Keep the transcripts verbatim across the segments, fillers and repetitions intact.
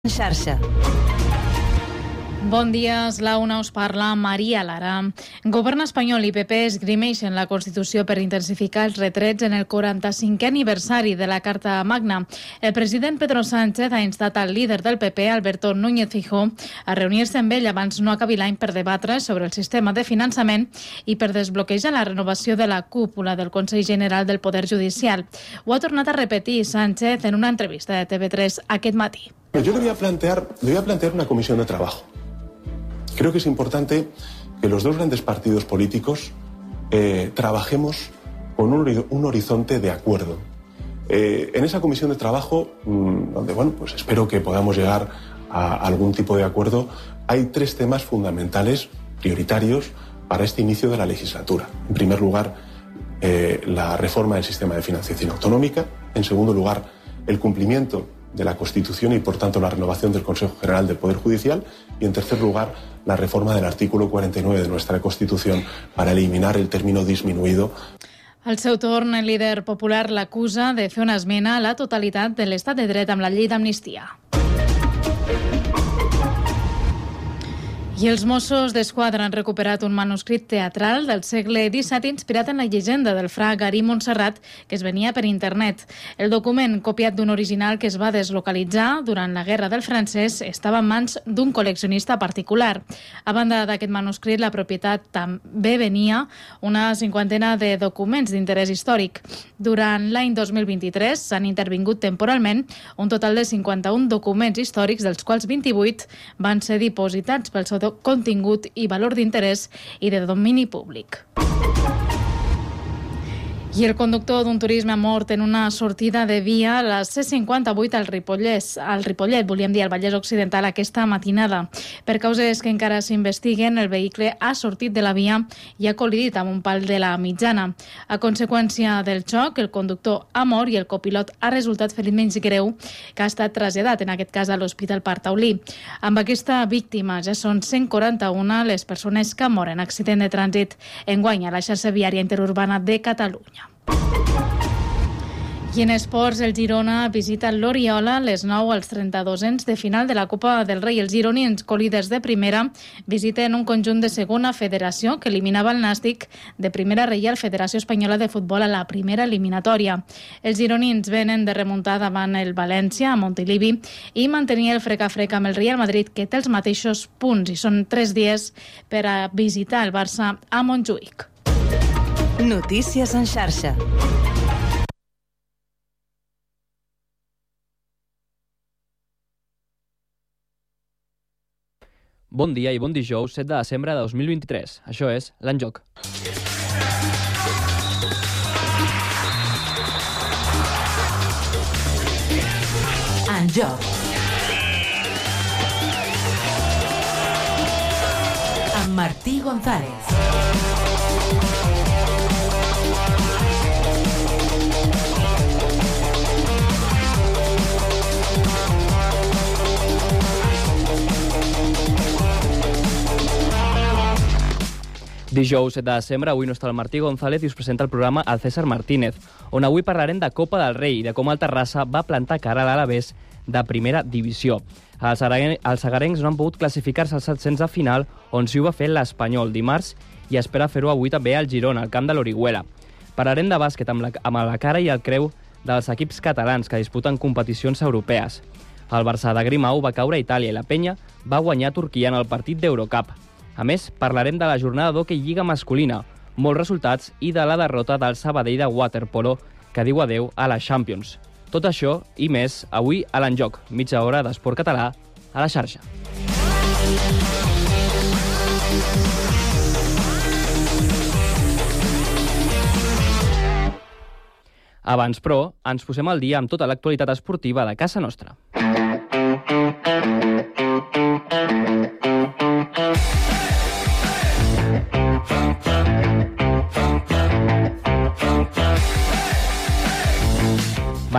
Xarxa. Bon dia, és la una, us parla Maria Lara. Govern espanyol i P P esgrimeixen la Constitució per intensificar els retrets en el quaranta-cinquè aniversari de la Carta Magna. El president Pedro Sánchez ha instat al líder del P P, Alberto Núñez Feijóo, a reunir-se amb ell abans no acabi l'any per debatre sobre el sistema de finançament i per desbloquejar la renovació de la cúpula del Consell General del Poder Judicial. Ho ha tornat a repetir Sánchez en una entrevista de T V tres aquest matí. Yo le voy a plantear, le voy a plantear una comisión de trabajo. Creo que es importante que los dos grandes partidos políticos eh, trabajemos con un, un horizonte de acuerdo. Eh, en esa comisión de trabajo, mmm, donde bueno, pues espero que podamos llegar a algún tipo de acuerdo, hay tres temas fundamentales, prioritarios, para este inicio de la legislatura. En primer lugar, eh, la reforma del sistema de financiación autonómica. En segundo lugar, el cumplimiento de la Constitución y, por tanto, la renovación del Consejo General del Poder Judicial. Y, en tercer lugar, la reforma del artículo cuarenta y nueve de nuestra Constitución para eliminar el término disminuido. Al seu torn, el líder popular l'acusa de fer una esmena a la totalitat de l'estat de dret amb la llei d'amnistia. I els Mossos d'Esquadra han recuperat un manuscrit teatral del segle disset inspirat en la llegenda del fra Garí Montserrat que es venia per internet. El document, copiat d'un original que es va deslocalitzar durant la Guerra del Francès, estava en mans d'un col·leccionista particular. A banda d'aquest manuscrit, la propietat també venia una cinquantena de documents d'interès històric. Durant l'any dos mil vint-i-tres s'han intervingut temporalment un total de cinquanta-un documents històrics, dels quals vint-i-vuit van ser dipositats pel seu contingut i valor d'interès i de domini públic. I el conductor d'un turisme mort en una sortida de via a la C cinquanta-vuit al Ripollès, al Ripollet, volíem dir, al Vallès Occidental aquesta matinada. Per causes que encara s'investiguen, el vehicle ha sortit de la via i ha col·lidit amb un pal de la mitjana. A conseqüència del xoc, el conductor ha mort i el copilot ha resultat ferit menys greu, que ha estat traslladat, en aquest cas, a l'Hospital Parc Taulí. Amb aquesta víctima ja són cent quaranta-una les persones que moren en accident de trànsit enguany a la xarxa viària interurbana de Catalunya. I en esports, el Girona visita l'Oriola a les nou als trenta-dosens de final de la Copa del Rei. Els gironins, colíders de primera, visiten un conjunt de segona federació que eliminava el Nàstic de primera Reial Federació Espanyola de Futbol a la primera eliminatòria. Els gironins venen de remuntar davant el València a Montilivi i mantenir el frec-a-frec amb el Real Madrid, que té els mateixos punts, i són tres dies per a visitar el Barça a Montjuïc. Notícies en xarxa. Bon dia i bon dijous, set de desembre de dos mil vint-i-tres. Això és l'En Joc. En Joc. Amb Martí González. Dijous set de desembre, avui no està el Martí González i us presenta el programa el César Martínez, on avui parlarem de Copa del Rei i de com el Terrassa va plantar cara a l'Alavés de primera divisió. Els sagarencs no han pogut classificar-se als set-cents de final, on s'hi ho va fer l'Espanyol dimarts i espera fer-ho avui també al Girona, al camp de l'Orihuela. Parlarem de bàsquet amb la, amb la cara i el creu dels equips catalans que disputen competicions europees. El Barça de Grimau va caure a Itàlia i la Penya va guanyar Turquia en el partit d'Eurocup. A més, parlarem de la jornada d'hoquei lliga masculina, molts resultats i de la derrota del Sabadell de waterpolo que diu adeu a la Champions. Tot això i més avui a l'En Joc, mitja hora d'esport català a la xarxa. Abans, però, ens posem al dia amb tota l'actualitat esportiva de casa nostra.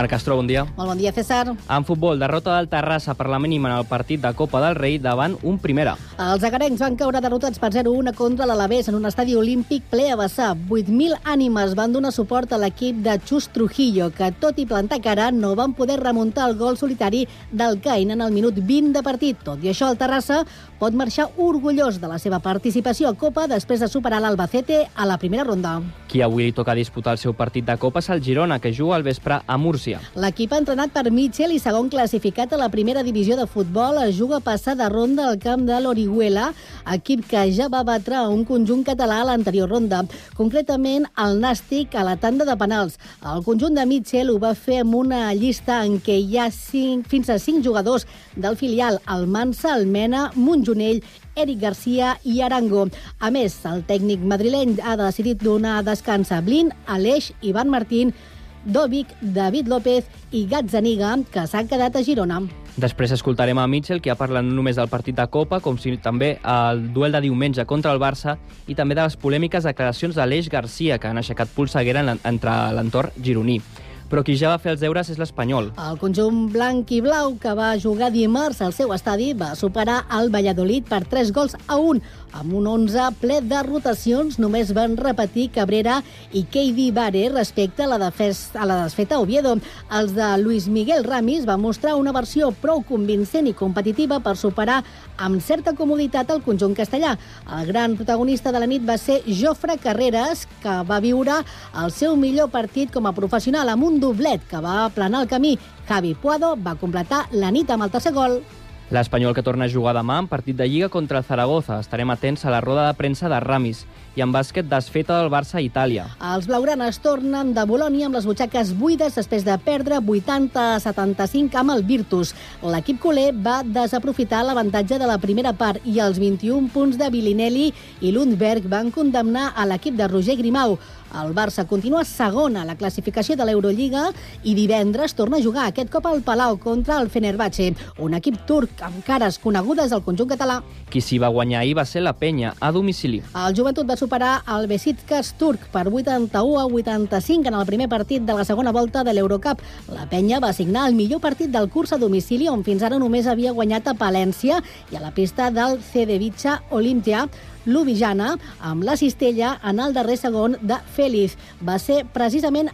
Marc Castro, bon dia. Molt bon dia, César. En futbol, derrota del Terrassa per la mínima en el partit de Copa del Rei davant un Primera. Els agarencs van caure derrotats per zero a un contra l'Alavés en un estadi olímpic ple a vessar. vuit mil ànimes van donar suport a l'equip de Chus Trujillo, que tot i plantar cara no van poder remuntar el gol solitari del Cain en el minut vint de partit. Tot i això, el Terrassa pot marxar orgullós de la seva participació a Copa després de superar l'Albacete a la primera ronda. Qui avui li toca disputar el seu partit de Copa és el Girona, que juga al vespre a Múrcia. L'equip entrenat per Mitchell i segon classificat a la primera divisió de futbol es juga a passar de ronda al camp de l'Orihuela, equip que ja va batre a un conjunt català a l'anterior ronda, concretament el Nàstic a la tanda de penals. El conjunt de Mitchell ho va fer amb una llista en què hi ha cinc, fins a cinc jugadors del filial, el Mansa, el Mena, Montjonell, Eric Garcia i Arango. A més, el tècnic madrileny ha decidit donar descans a Blin, Aleix, Ivan Martín, Dovic, David López i Gazzaniga, que s'han quedat a Girona. Després escoltarem a Mitchell, que ha parlat no només del partit de Copa, com si també el duel de diumenge contra el Barça i també de les polèmiques declaracions d'Aleix Garcia, que han aixecat polseguera entre l'entorn gironí. Però qui ja va fer els deures és l'Espanyol. El conjunt blanc i blau, que va jugar dimarts al seu estadi, va superar el Valladolid per tres gols a un. Amb un onze ple de rotacions, només van repetir Cabrera i Keidi Bare respecte a la, defes, a la desfeta Oviedo. Els de Luis Miguel Ramis van mostrar una versió prou convincent i competitiva per superar amb certa comoditat el conjunt castellà. El gran protagonista de la nit va ser Jofre Carreras, que va viure el seu millor partit com a professional amb un doblet que va aplanar el camí. Javi Puado va completar la nit amb el tercer gol. L'Espanyol, que torna a jugar demà en partit de Lliga contra el Zaragoza. Estarem atents a la roda de premsa de Ramis. I en bàsquet, desfeta del Barça a Itàlia. Els blaugranes tornen de Bolònia amb les butxaques buides després de perdre vuitanta a setanta-cinc amb el Virtus. L'equip culer va desaprofitar l'avantatge de la primera part i els vint-i-un punts de Vilinelli i Lundberg van condemnar a l'equip de Roger Grimau. El Barça continua segon a la classificació de l'Eurolliga i divendres torna a jugar aquest cop al Palau contra el Fenerbahçe, un equip turc amb cares conegudes al conjunt català. Qui s'hi va guanyar ahir va ser la Penya, a domicili. El Joventut va superar el Besiktas turc per vuitanta-u a vuitanta-cinc en el primer partit de la segona volta de l'Eurocup. La Penya va signar el millor partit del curs a domicili, on fins ara només havia guanyat a Palència i a la pista del Cedevita Olimpia Ljubljana, amb la cistella en el darrer segon de Félix. Va ser precisament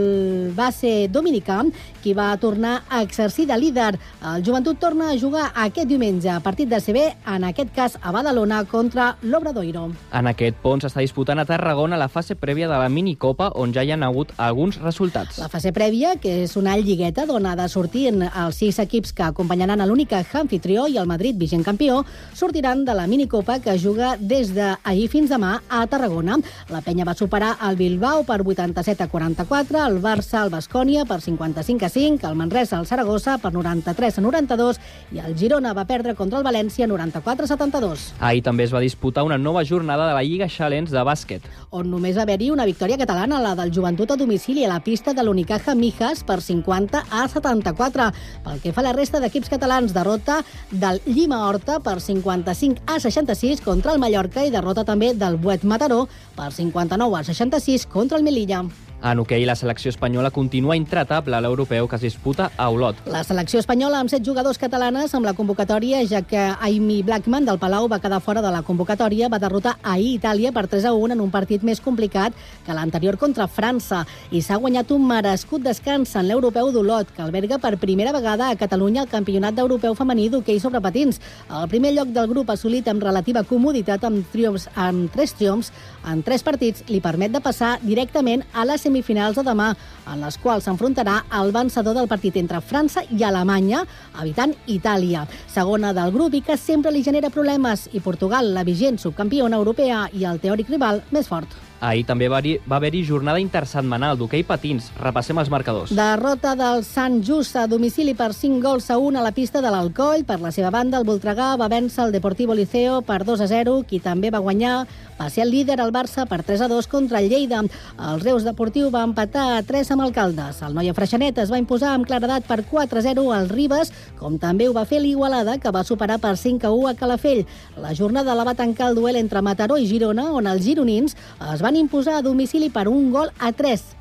el base dominicà qui va tornar a exercir de líder. El Joventut torna a jugar aquest diumenge a partit de C B, en aquest cas a Badalona, contra l'Obradoiro. En aquest pont s'està disputant a Tarragona la fase prèvia de la minicopa, on ja hi ha hagut alguns resultats. La fase prèvia, que és una lligueta d'on ha de sortir els sis equips que acompanyaran a l'única anfitrió i el Madrid, vigent campió, sortiran de la minicopa que juga des des d'ahir fins demà a Tarragona. La Penya va superar el Bilbao per vuitanta-set a quaranta-quatre, el Barça el Baskonia per cinquanta-cinc a cinc, el Manresa el Saragossa per noranta-tres a noranta-dos i el Girona va perdre contra el València noranta-quatre a setanta-dos. Ahir també es va disputar una nova jornada de la Lliga Challenge de bàsquet, on només va haver-hi una victòria catalana, la del Joventut a domicili a la pista de l'Unicaja Mijas per cinquanta a setanta-quatre. Pel que fa a la resta d'equips catalans, derrota del Llima Horta per cinquanta-cinc a seixanta-sis contra el Mallorca i derrota també del Buet Mataró per cinquanta-nou a seixanta-sis contra el Melilla. En hoquei, la selecció espanyola continua intratable a l'europeu que es disputa a Olot. La selecció espanyola amb set jugadors catalanes amb la convocatòria, ja que Aimee Blackman del Palau va quedar fora de la convocatòria, va derrotar ahir Itàlia per tres a un en un partit més complicat que l'anterior contra França i s'ha guanyat un merescut descans en l'europeu d'Olot, que alberga per primera vegada a Catalunya el campionat d'europeu femení d'hoquei sobre patins. El primer lloc del grup assolit amb relativa comoditat amb, triomfs, amb tres triomfs en tres partits li permet de passar directament a les semifinals de demà, en les quals s'enfrontarà el vencedor del partit entre França i Alemanya, evitant Itàlia. Segona del grup i que sempre li genera problemes, i Portugal, la vigent subcampiona europea i el teòric rival més fort. Ahir també va haver-hi jornada intersetmanal d'hoquei patins. Repassem els marcadors. Derrota del Sant Just a domicili per cinc gols a un a la pista de l'Alcoll. Per la seva banda, el Voltregà va vèncer el Deportivo Liceo per dos a zero, qui també va guanyar va ser el líder, el Barça, per tres a dos contra el Lleida. El Reus Deportiu va empatar a tres amb el Caldes. El Noia Freixenet es va imposar amb claredat per quatre a zero al Ribes, com també ho va fer l'Igualada, que va superar per cinc a u a Calafell. La jornada la va tancar el duel entre Mataró i Girona, on els gironins es van imposar a domicili per un gol a tres.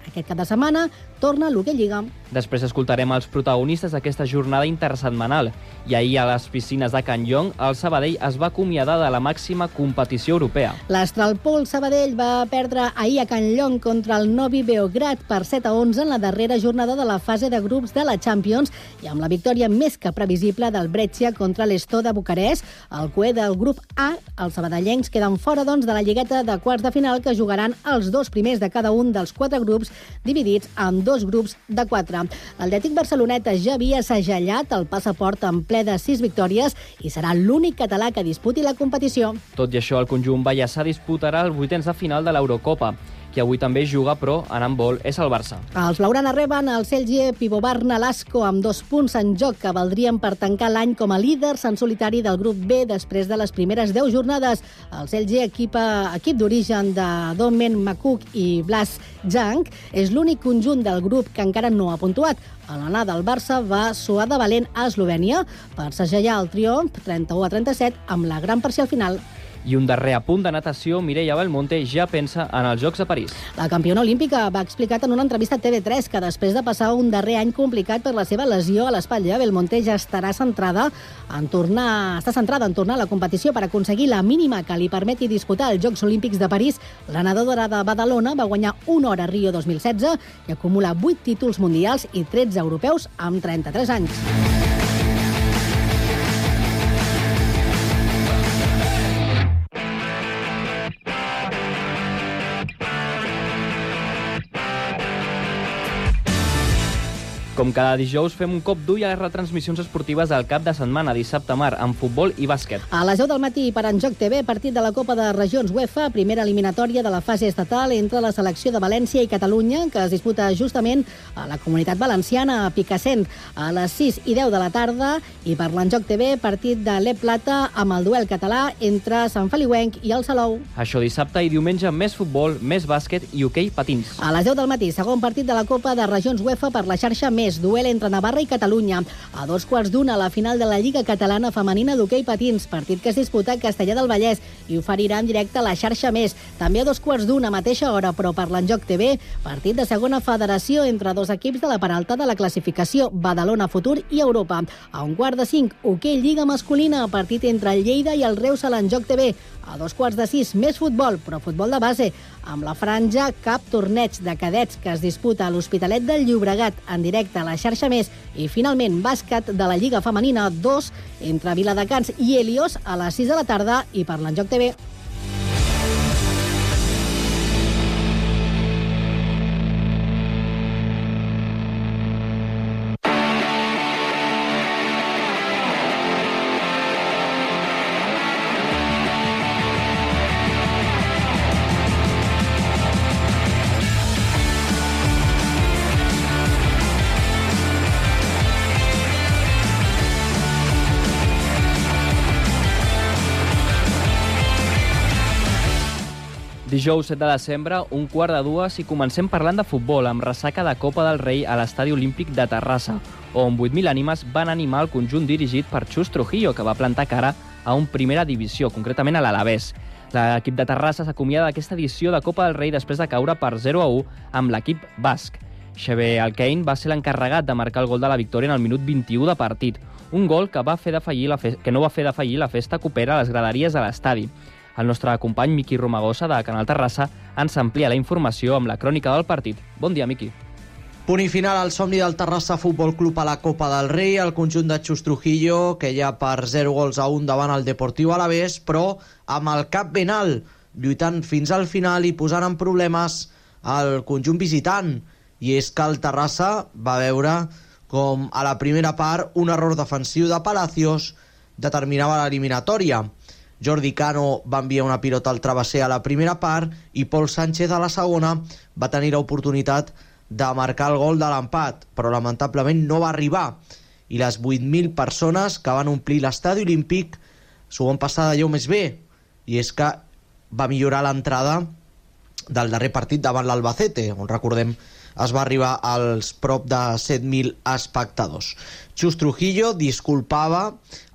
Aquest cap de setmana torna l'Hockey Lliga. Després escoltarem els protagonistes d'aquesta jornada intersetmanal. I ahir a les piscines de Can Llong, el Sabadell es va acomiadar de la màxima competició europea. L'Astralpol Sabadell va perdre ahir a Can Llong contra el Novi Beograd per set a onze en la darrera jornada de la fase de grups de la Champions i amb la victòria més que previsible del Brescia contra l'Estó de Bucarest. El cué del grup A, els sabadellencs queden fora doncs, de la lligueta de quarts de final que jugaran els dos primers de cada un dels quatre grups dividits en dos grups de quatre. L'Atlètic Barceloneta ja havia segellat el passaport en ple de sis victòries i serà l'únic català que disputi la competició. Tot i això, el conjunt baiassà disputarà els vuitens de final de l'Eurocopa. Qui avui també juga, però en handbol és el Barça. Els blaugrana reben el Celje Pivovarna Lasco amb dos punts en joc que valdrien per tancar l'any com a líders en solitari del grup B després de les primeres deu jornades. El Celje, equip, equip d'origen de Domen Makuk i Blas Jank, és l'únic conjunt del grup que encara no ha puntuat. A l'anada del Barça va suar de valent a Eslovènia per segellar el triomf trenta-u a trenta-set amb la gran parcial final. I un darrer apunt de natació, Mireia Belmonte ja pensa en els Jocs de París. La campiona olímpica va explicat en una entrevista a T V tres que després de passar un darrer any complicat per la seva lesió a l'espatlla, Belmonte ja estarà centrada en tornar, està centrada en tornar a la competició per aconseguir la mínima que li permeti disputar els Jocs Olímpics de París. La nedadora de Badalona va guanyar una hora a Rio dos mil setze i acumula vuit títols mundials i tretze europeus amb trenta-tres anys. Com cada dijous, fem un cop d'ull a les retransmissions esportives del cap de setmana, dissabte mar, en futbol i bàsquet. A les deu del matí per Enjoc T V, partit de la Copa de Regions UEFA, primera eliminatòria de la fase estatal entre la selecció de València i Catalunya, que es disputa justament a la Comunitat Valenciana, a Picassent, a les sis i deu de la tarda, i per l'Enjoc T V, partit de l'E Plata amb el duel català entre Sant Feliuenc i el Salou. Això dissabte i diumenge, més futbol, més bàsquet i hoquei patins. A les deu del matí, segon partit de la Copa de Regions UEFA per la xarxa Més, duel entre Navarra i Catalunya. A dos quarts d'una, la final de la Lliga Catalana Femenina d'Hoquei Patins, partit que es disputa a Castellar del Vallès i oferirà en directe a la xarxa Més. També a dos quarts d'una, mateixa hora, però per l'Enjoc T V, partit de segona federació entre dos equips de la part alta de la classificació, Badalona Futur i Europa. A un quart de cinc, Hoquei Lliga Masculina, partit entre el Lleida i el Reus a l'Enjoc T V. A dos quarts de sis, més futbol, però futbol de base, amb la franja Cap Torneig de Cadets que es disputa a l'Hospitalet del Llobregat en directe a la xarxa Més. I finalment, bàsquet de la Lliga Femenina dos entre Viladecans i Helios a les sis de la tarda i per l'Enjoc T V. Dijous set de desembre, un quart de dues, i comencem parlant de futbol, amb ressaca de Copa del Rei a l'Estadi Olímpic de Terrassa, on vuit mil ànimes van animar el conjunt dirigit per Chus Trujillo, que va plantar cara a un primera divisió, concretament a l'Alavés. L'equip de Terrassa s'acomiada d'aquesta edició de Copa del Rei després de caure per zero a u amb l'equip basc. Xavier Alcaín va ser l'encarregat de marcar el gol de la victòria en el minut vint-i-u de partit, un gol que, va fer defallir la fe... que no va fer defallir la festa copera a les graderies de l'estadi. El nostre company Miqui Romagosa, de Canal Terrassa, ens amplia la informació amb la crònica del partit. Bon dia, Miqui. Punt i final al somni del Terrassa Futbol Club a la Copa del Rei, el conjunt de Chus Trujillo, que ja per zero gols a un davant el Deportiu Alavés, però amb el cap ben alt, lluitant fins al final i posant en problemes el conjunt visitant. I és que el Terrassa va veure com a la primera part un error defensiu de Palacios determinava l'eliminatòria. Jordi Cano va enviar una pilota al travesser a la primera part i Pol Sánchez a la segona va tenir l'oportunitat de marcar el gol de l'empat, però lamentablement no va arribar. I les vuit mil persones que van omplir l'estadi olímpic s'ho van passar d'allò més bé. I és que va millorar l'entrada del darrer partit davant l'Albacete, on recordem es va arribar als prop de set mil espectadors. Chus Trujillo disculpava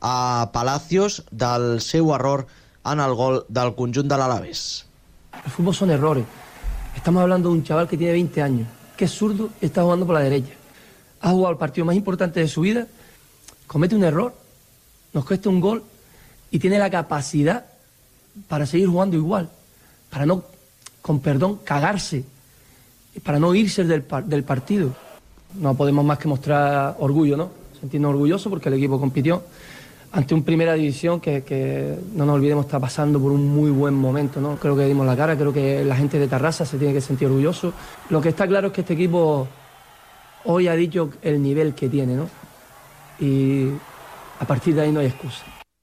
a Palacios del seu error en el gol del conjunt de l'Alavés. El fútbol son errores. Estamos hablando de un chaval que tiene veinte años. que es zurdo y está jugando por la derecha. Ha jugado el partido más importante de su vida, comete un error, nos cuesta un gol y tiene la capacidad para seguir jugando igual, para no, con perdón, cagarse, para no irse del, del partido. No podemos más que mostrar orgullo, ¿no? Sentirnos orgullosos porque el equipo compitió ante un Primera División que, que, no nos olvidemos, está pasando por un muy buen momento, ¿no? Creo que dimos la cara, creo que la gente de Tarrasa se tiene que sentir orgulloso. Lo que está claro es que este equipo hoy ha dicho el nivel que tiene, ¿no? I a partir d'ahí no hi ha excusa.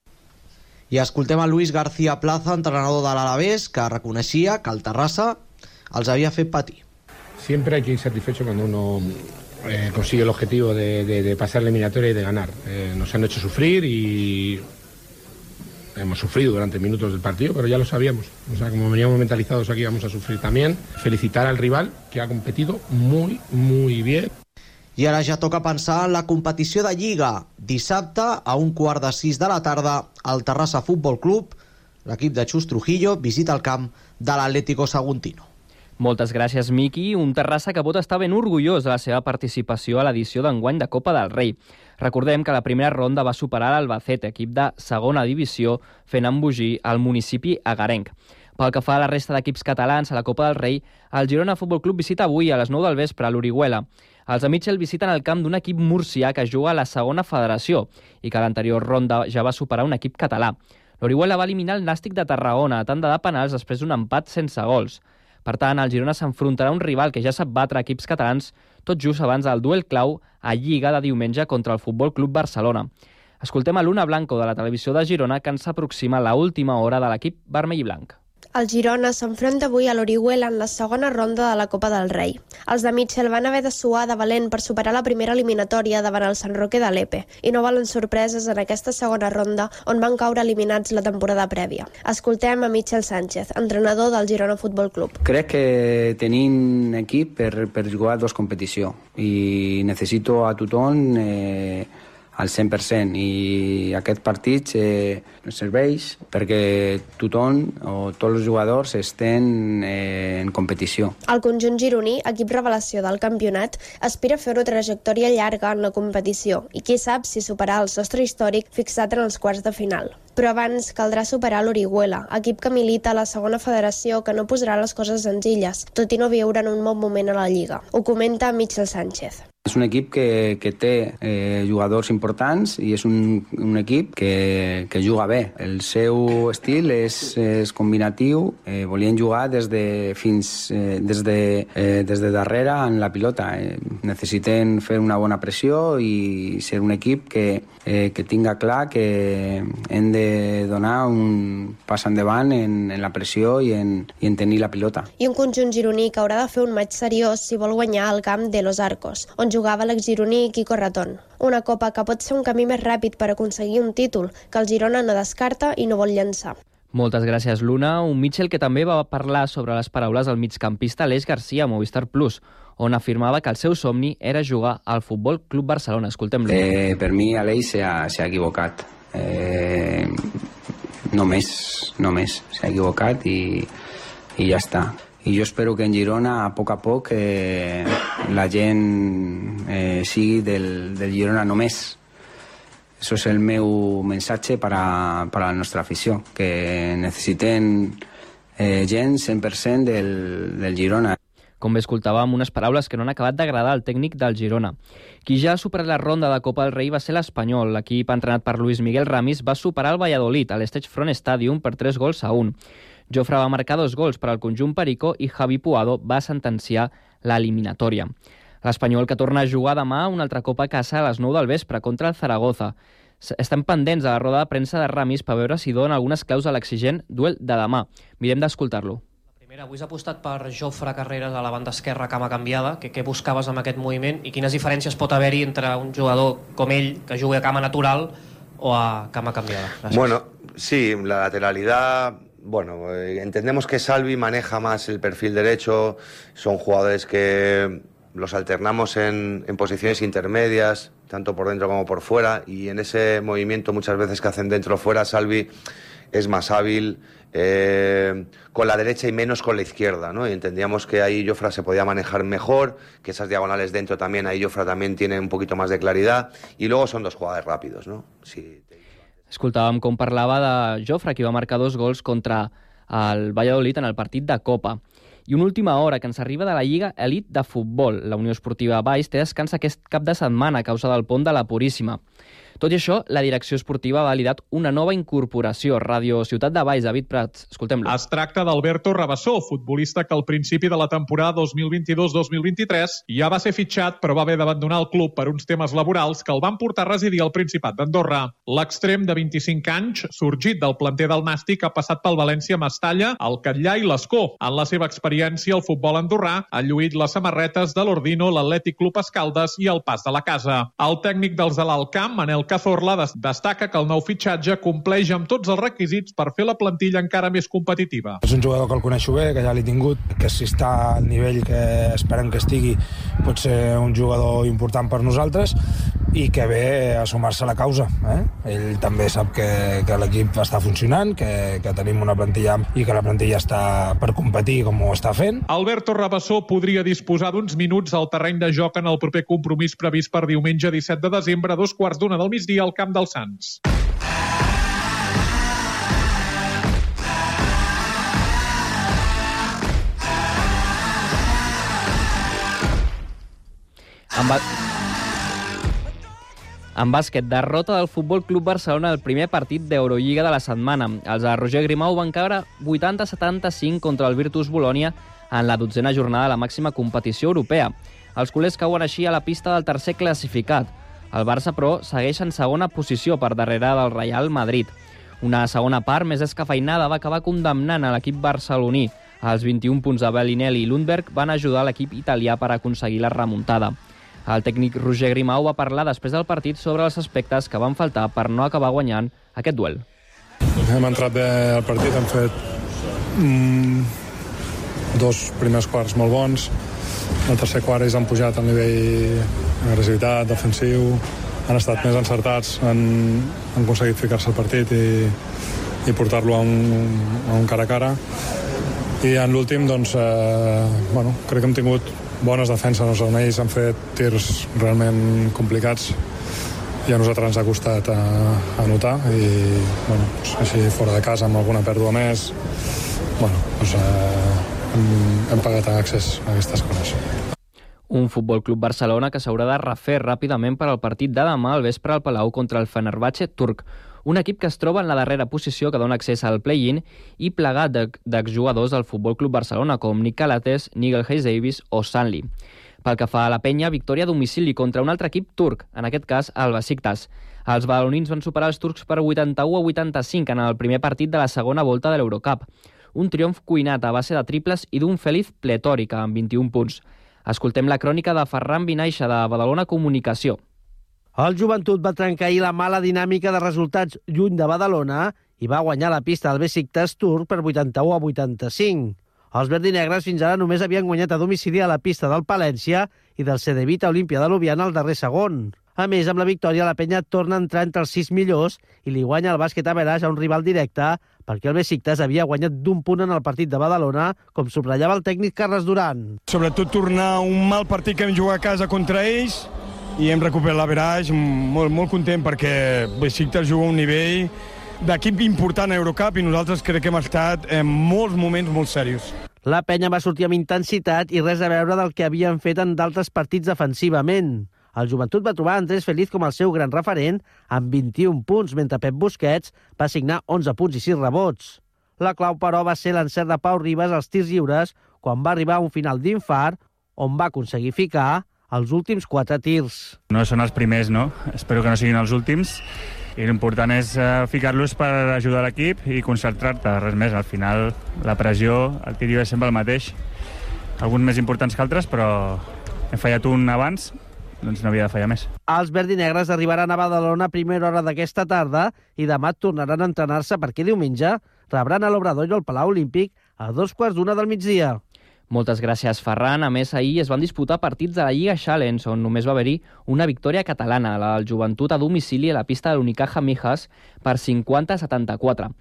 I escoltem a Luis García Plaza, entrenador de l'Alavés, que reconeixia que el Terrassa els havia fet patir. Siempre hay que ir satisfecho cuando uno eh, consigue el objetivo de, de, de pasar la eliminatoria y de ganar. Eh, nos han hecho sufrir y hemos sufrido durante minutos del partido, pero ya lo sabíamos. O sea, como veníamos mentalizados aquí, vamos a sufrir también. Felicitar al rival, que ha competido muy, muy bien. I ara ja toca pensar en la competició de Lliga. Dissabte, a un quart de sis de la tarda, el Terrassa Futbol Club, l'equip de Xus Trujillo, visita el camp de l'Atlético Saguntino. Moltes gràcies, Miqui. Un Terrassa que pot estar ben orgullós de la seva participació a l'edició d'enguany de Copa del Rei. Recordem que la primera ronda va superar l'Albacete, equip de segona divisió, fent embogir el municipi agarenc. Pel que fa a la resta d'equips catalans a la Copa del Rei, el Girona Futbol Club visita avui a les nou del vespre a l'Orihuela. Els de Mitchell visiten el camp d'un equip murcià que juga a la segona federació i que a l'anterior ronda ja va superar un equip català. L'Orihuela va eliminar el Nàstic de Tarragona a tanda de penals després d'un empat sense gols. Per tant, el Girona s'enfrontarà a un rival que ja sap batre equips catalans tot just abans del duel clau a Lliga de diumenge contra el Futbol Club Barcelona. Escoltem a Luna Blanco de la televisió de Girona que ens aproxima a l'última hora de l'equip vermell i blanc. El Girona s'enfronta avui a l'Orihuela en la segona ronda de la Copa del Rei. Els de Mitchell van haver de suar de valent per superar la primera eliminatòria davant el Sant Roque de Lepe i no volen sorpreses en aquesta segona ronda on van caure eliminats la temporada prèvia. Escoltem a Mitchell Sánchez, entrenador del Girona Futbol Club. Crec que tenim equip per, per jugar dos competicions i necessito a tothom eh, al cent per cent i aquest partit eh, serveix perquè tothom o tots els jugadors estan eh, en competició. El conjunt gironí, equip revelació del campionat, aspira a fer una trajectòria llarga en la competició i qui sap si superar el sostre històric fixat en els quarts de final. Però abans caldrà superar l'Orihuela, equip que milita a la segona federació que no posarà les coses senzilles, tot i no viure en un bon moment a la Lliga. Ho comenta Mitchell Sánchez. És un equip que, que té eh, jugadors importants i és un, un equip que, que juga bé. El seu estil és, és combinatiu, eh, volien jugar des de, fins, eh, des, de, eh, des de darrere en la pilota. Eh, necessiten fer una bona pressió i ser un equip que, eh, que tinga clar que hem de donar un pas endavant en, en la pressió i en, i en tenir la pilota. I un conjunt gironí que haurà de fer un maig seriós si vol guanyar al camp de Los Arcos, on jugava l'exgironí Quico Ratón. Una copa que pot ser un camí més ràpid per aconseguir un títol, que el Girona no descarta i no vol llançar. Moltes gràcies, Luna. Un Mitchell que també va parlar sobre les paraules del migcampista Aleix Garcia a Movistar Plus, on afirmava que el seu somni era jugar al Futbol Club Barcelona. Escoltem-lo. Eh, per mi, Aleix s'ha equivocat. Eh, només, només s'ha equivocat i, i ja està. I jo espero que en Girona, a poc a poc, eh, la gent eh, sigui del, del Girona només. Eso es el meu missatge per a, per a la nostra afició, que necessiten eh, gent cent per cent del, del Girona. Com bé escoltàvem, unes paraules que no han acabat d'agradar al tècnic del Girona. Qui ja ha superat la ronda de Copa del Rei va ser l'Espanyol. L'equip entrenat per Luis Miguel Ramis va superar el Valladolid a l'Stage Front Stadium per tres gols a un. Jofre va marcar dos gols per al conjunt perico i Javi Puado va sentenciar l'eliminatòria. L'Espanyol que torna a jugar demà una altra copa a casa a les nou del vespre contra el Zaragoza. Estem pendents de la roda de premsa de Ramis per veure si donen algunes claus a l'exigent duel de demà. Mirem d'escoltar-lo. Primera, avui has apostat per Jofre Carreras a la banda esquerra, cama canviada. Que, què buscaves amb aquest moviment i quines diferències pot haver-hi entre un jugador com ell, que jugui a cama natural, o a cama cambiada? Gràcies. Bueno, sí, la lateralidad... Bueno, eh, entendemos que Salvi maneja más el perfil derecho, son jugadores que los alternamos en, en posiciones intermedias, tanto por dentro como por fuera, y en ese movimiento muchas veces que hacen dentro o fuera, Salvi es más hábil eh, con la derecha y menos con la izquierda, ¿no? Y entendíamos que ahí Jofre se podía manejar mejor, que esas diagonales dentro también, ahí Jofre también tiene un poquito más de claridad, y luego son dos jugadores rápidos, ¿no? Sí. Escoltàvem com parlava de Jofre, que va marcar dos gols contra el Valladolid en el partit de Copa. I una última hora que ens arriba de la Lliga Elit de Futbol. La Unió Esportiva Valls té descans aquest cap de setmana a causa del pont de la Puríssima. Tot i això, la direcció esportiva ha validat una nova incorporació. Ràdio Ciutat de Valls, David Prats. Escoltem-lo. Es tracta d'Alberto Rabassó, futbolista que al principi de la temporada dos mil vint-i-dos dos mil vint-i-tres ja va ser fitxat, però va haver d'abandonar el club per uns temes laborals que el van portar a residir al Principat d'Andorra. L'extrem de vint-i-cinc anys, sorgit del planter del Nàstic, ha passat pel València Mestalla, el Catllà i l'Escó. En la seva experiència al futbol andorrà ha lluït les samarretes de l'Ordino, l'Atlètic Club Escaldes i el Pas de la Casa. El tècnic dels de l'Alt Camp, Manel Cazorla, destaca que el nou fitxatge compleix amb tots els requisits per fer la plantilla encara més competitiva. És un jugador que el coneixo bé, que ja l'he tingut, que si està al nivell que esperem que estigui pot ser un jugador important per nosaltres i que ve a sumar-se a la causa. Eh? Ell també sap que, que l'equip està funcionant, que, que tenim una plantilla i que la plantilla està per competir com ho està fent. Alberto Rabassó podria disposar d'uns minuts al terreny de joc en el proper compromís previst per diumenge disset de desembre a dos quarts d'una del migdia al Camp dels Sants. En, ba... en bàsquet, derrota del Futbol Club Barcelona el primer partit d'Eurolliga de la setmana. Els de Roger Grimau van caure vuitanta a setanta-cinc contra el Virtus Bologna en la dotzena jornada de la màxima competició europea. Els culers cauen així a la pista del tercer classificat. El Barça, però, segueix en segona posició per darrere del Real Madrid. Una segona part més escafeinada va acabar condemnant a l'equip barceloní. Els vint-i-un punts de Bellinelli i Lundberg van ajudar l'equip italià per aconseguir la remuntada. El tècnic Roger Grimau va parlar després del partit sobre els aspectes que van faltar per no acabar guanyant aquest duel. Hem entrat bé al partit, hem fet mm, dos primers quarts molt bons. El tercer quart ells han pujat al nivell agressivitat, defensiu, han estat més encertats, han, han aconseguit ficar-se al partit i, i portar-lo a, un, a un cara a cara. I en l'últim, doncs, eh, bueno, crec que hem tingut bones defenses, on ells han fet tirs realment complicats i a nosaltres ens ha costat a, a notar i, bueno, doncs, així fora de casa amb alguna pèrdua més, bueno, doncs, eh, hem, hem pagat accés a aquestes coses. Un Futbol Club Barcelona que s'haurà de refer ràpidament per al partit de demà al vespre al Palau contra el Fenerbahçe turc. Un equip que es troba en la darrera posició que dona accés al play-in i plegat d'exjugadors del Futbol Club Barcelona com Nick Calates, Nigel Hayes-Davis o Sanli. Pel que fa a la penya, victòria a domicili contra un altre equip turc, en aquest cas el Besiktas. Els badalonins van superar els turcs per vuitanta-u a vuitanta-cinc en el primer partit de la segona volta de l'Eurocup. Un triomf cuinat a base de triples i d'un Feliz pletòrica amb vint-i-un punts. Escoltem la crònica de Ferran Vinaixa, de Badalona Comunicació. El Joventut va trencar ahir la mala dinàmica de resultats lluny de Badalona i va guanyar la pista del Besiktas turc per vuitanta-u a vuitanta-cinc. Els verdinegres fins ara només havien guanyat a domicili a la pista del Palència i del Cedevita Olímpia de Ljubljana al darrer segon. A més, amb la victòria, la penya torna a entrar entre els sis millors i li guanya el bàsquet a Veràs a un rival directe perquè el Besiktas havia guanyat d'un punt en el partit de Badalona, com subratllava el tècnic Carles Duran. Sobretot tornar un mal partit que hem jugat a casa contra ells i hem recuperat la Veràs, molt, molt content perquè Besiktas juga a un nivell d'equip important a Eurocup i nosaltres crec que hem estat en molts moments molt serios. La penya va sortir amb intensitat i res a veure del que havien fet en d'altres partits defensivament. El Joventut va trobar Andrés Feliz com el seu gran referent amb vint-i-un punts, mentre Pep Busquets va signar onze punts i sis rebots. La clau, però, va ser l'encert de Pau Ribas als tirs lliures quan va arribar a un final d'infart on va aconseguir ficar els últims quatre tirs. No són els primers, no? Espero que no siguin els últims. I l'important és uh, ficar-los per ajudar l'equip i concentrar-te, res més. Al final, la pressió, el tir és sempre el mateix. Alguns més importants que altres, però hem fallat un abans, doncs no havia de fallar més. Els verdinegres arribaran a Badalona a primera hora d'aquesta tarda i demà tornaran a entrenar-se perquè diumenge rebran a l'Obrador i al Palau Olímpic a dos quarts d'una del migdia. Moltes gràcies, Ferran. A més, ahir es van disputar partits de la Lliga Challenge, on només va haver-hi una victòria catalana, la del Joventut a domicili a la pista de l'Unicaja Mijas per cinquanta a setanta-quatre.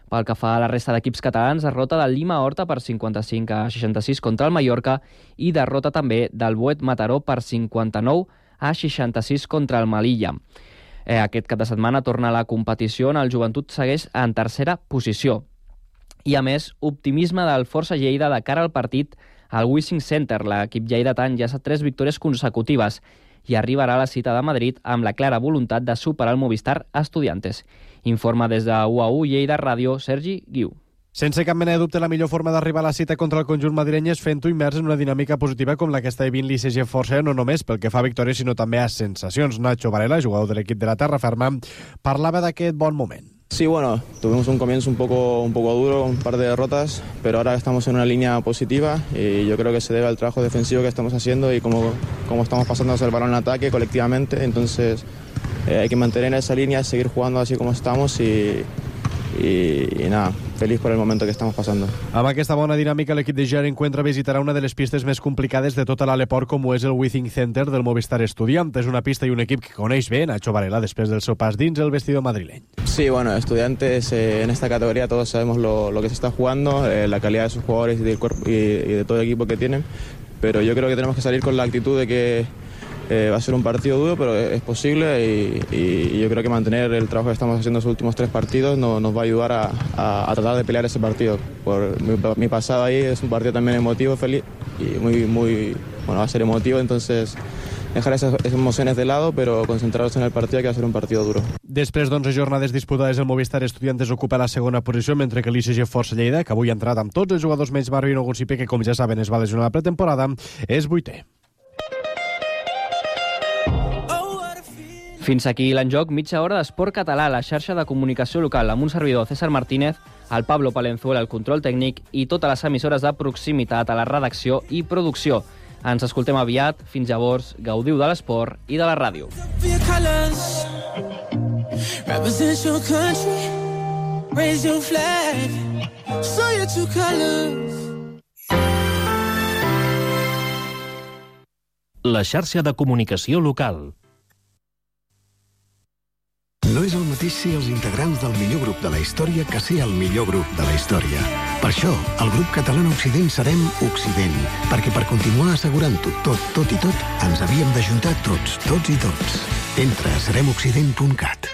Pel que fa a la resta d'equips catalans, derrota del Lima Horta per cinquanta-cinc a seixanta-sis contra el Mallorca i derrota també del Boet Mataró per cinquanta-nou a seixanta-sis contra el Melilla. Eh, aquest cap de setmana torna a la competició on el Joventut segueix en tercera posició. I a més, optimisme del Força Lleida de cara al partit al Wishing Center. L'equip lleidatà enllaça tres victòries consecutives i arribarà a la cita de Madrid amb la clara voluntat de superar el Movistar Estudiantes. Informa des de U A U Lleida Ràdio, Sergi Guiu. Sense cap mena de dubte, la millor forma d'arribar a la cita contra el conjunt madrileny és fent-ho immers en una dinàmica positiva com la que està vivint l'I C G Força, no només pel que fa a victòries, sinó també a sensacions. Nacho Varela, jugador de l'equip de la Terra Ferma, parlava d'aquest bon moment. Sí, bueno, tuvimos un comienzo un poco, un poco duro, un par de derrotas, pero ahora estamos en una línea positiva y yo creo que se debe al trabajo defensivo que estamos haciendo y cómo, cómo estamos pasando el balón en ataque colectivamente. Entonces eh, hay que mantener esa línea, seguir jugando así como estamos y, y, y nada, feliz por el momento que estamos pasando. Amb aquesta bona dinàmica, l'equip de Ger Encuentra visitarà una de les pistes més complicades de tota l'Aleport, com ho és el Withing Center del Movistar Estudiantes. És una pista i un equip que coneix bé Nacho Varela després del seu pas dins el vestidor madrileny. Sí, bueno, Estudiantes eh, en esta categoría todos sabemos lo, lo que se está jugando, eh, la calidad de sus jugadores y, del cuerpo, y, y de todo el equipo que tienen, pero yo creo que tenemos que salir con la actitud de que Eh, va a ser un partido duro, pero es posible y, y, y yo creo que mantener el trabajo que estamos haciendo en los últimos tres partidos no, nos va a ayudar a, a, a tratar de pelear ese partido. Por mi, mi pasado ahí es un partido también emotivo, feliz y muy, muy, bueno, va a ser emotivo, entonces dejar esas, esas emociones de lado, pero concentrarnos en el partido, que va a ser un partido duro. Després d'onze jornades disputades, el Movistar Estudiantes ocupa la segona posició, mentre que l'I C G Força Lleida, que avui ha entrat amb tots els jugadors menys Marvin Ogunsipe, que com ja saben es va lesionar la pretemporada, és vuitè. Fins aquí l'enjoc, mitja hora d'esport català, la xarxa de comunicació local, amb un servidor, César Martínez, el Pablo Palenzuela, el control tècnic i totes les emissores de proximitat a la redacció i producció. Ens escoltem aviat. Fins llavors, gaudiu de l'esport i de la ràdio. La xarxa de comunicació local. No és el mateix ser els integrants del millor grup de la història que ser el millor grup de la història. Per això, el grup català Occident serem Occident, perquè per continuar assegurant-ho tot, tot i tot, ens havíem d'ajuntar tots, tots i tots. Entra a serem occident punt cat.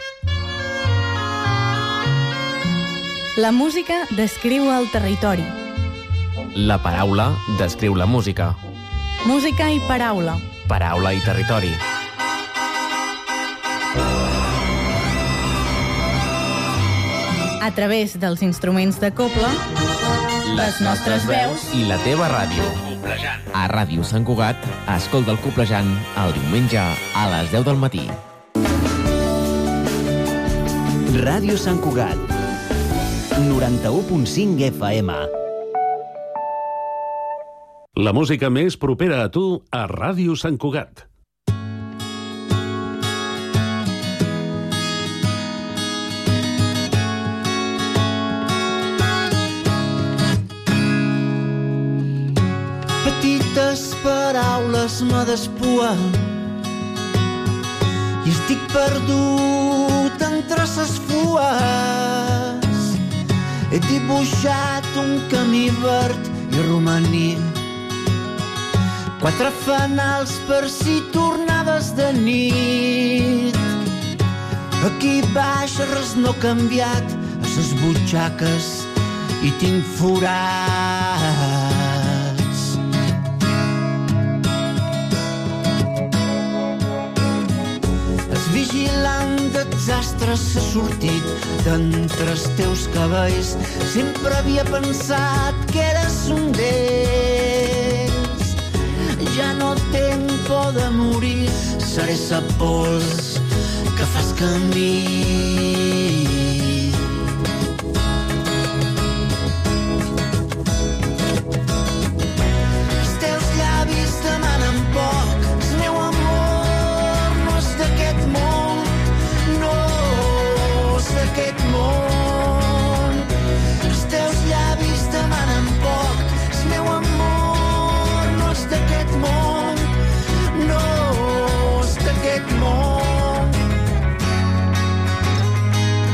La música descriu el territori. La paraula descriu la música. Música i paraula. Paraula i territori. A través dels instruments de cobla, les nostres veus i la teva ràdio. A Ràdio Sant Cugat, escolta el Coplejant el diumenge a les deu del matí. Ràdio Sant Cugat, noranta-u punt cinc F M. La música més propera a tu a Ràdio Sant Cugat. Petites paraules me despuen i estic perdut entre ses fues. He dibuixat un camí verd i romaní, quatre fanals per si tornaves de nit. Aquí baix res no ha canviat, a ses butxaques hi tinc forats. Vigilant desastres s'ha sortit d'entre els teus cabells. Sempre havia pensat que eres un d'ells. Ja no tenc por de morir, seré sa pols que fas camí. Els teus llavis demanen poc, el meu amor no és d'aquest món, no és d'aquest món. Els teus llavis demanen poc, el meu amor no és d'aquest món, no és d'aquest món.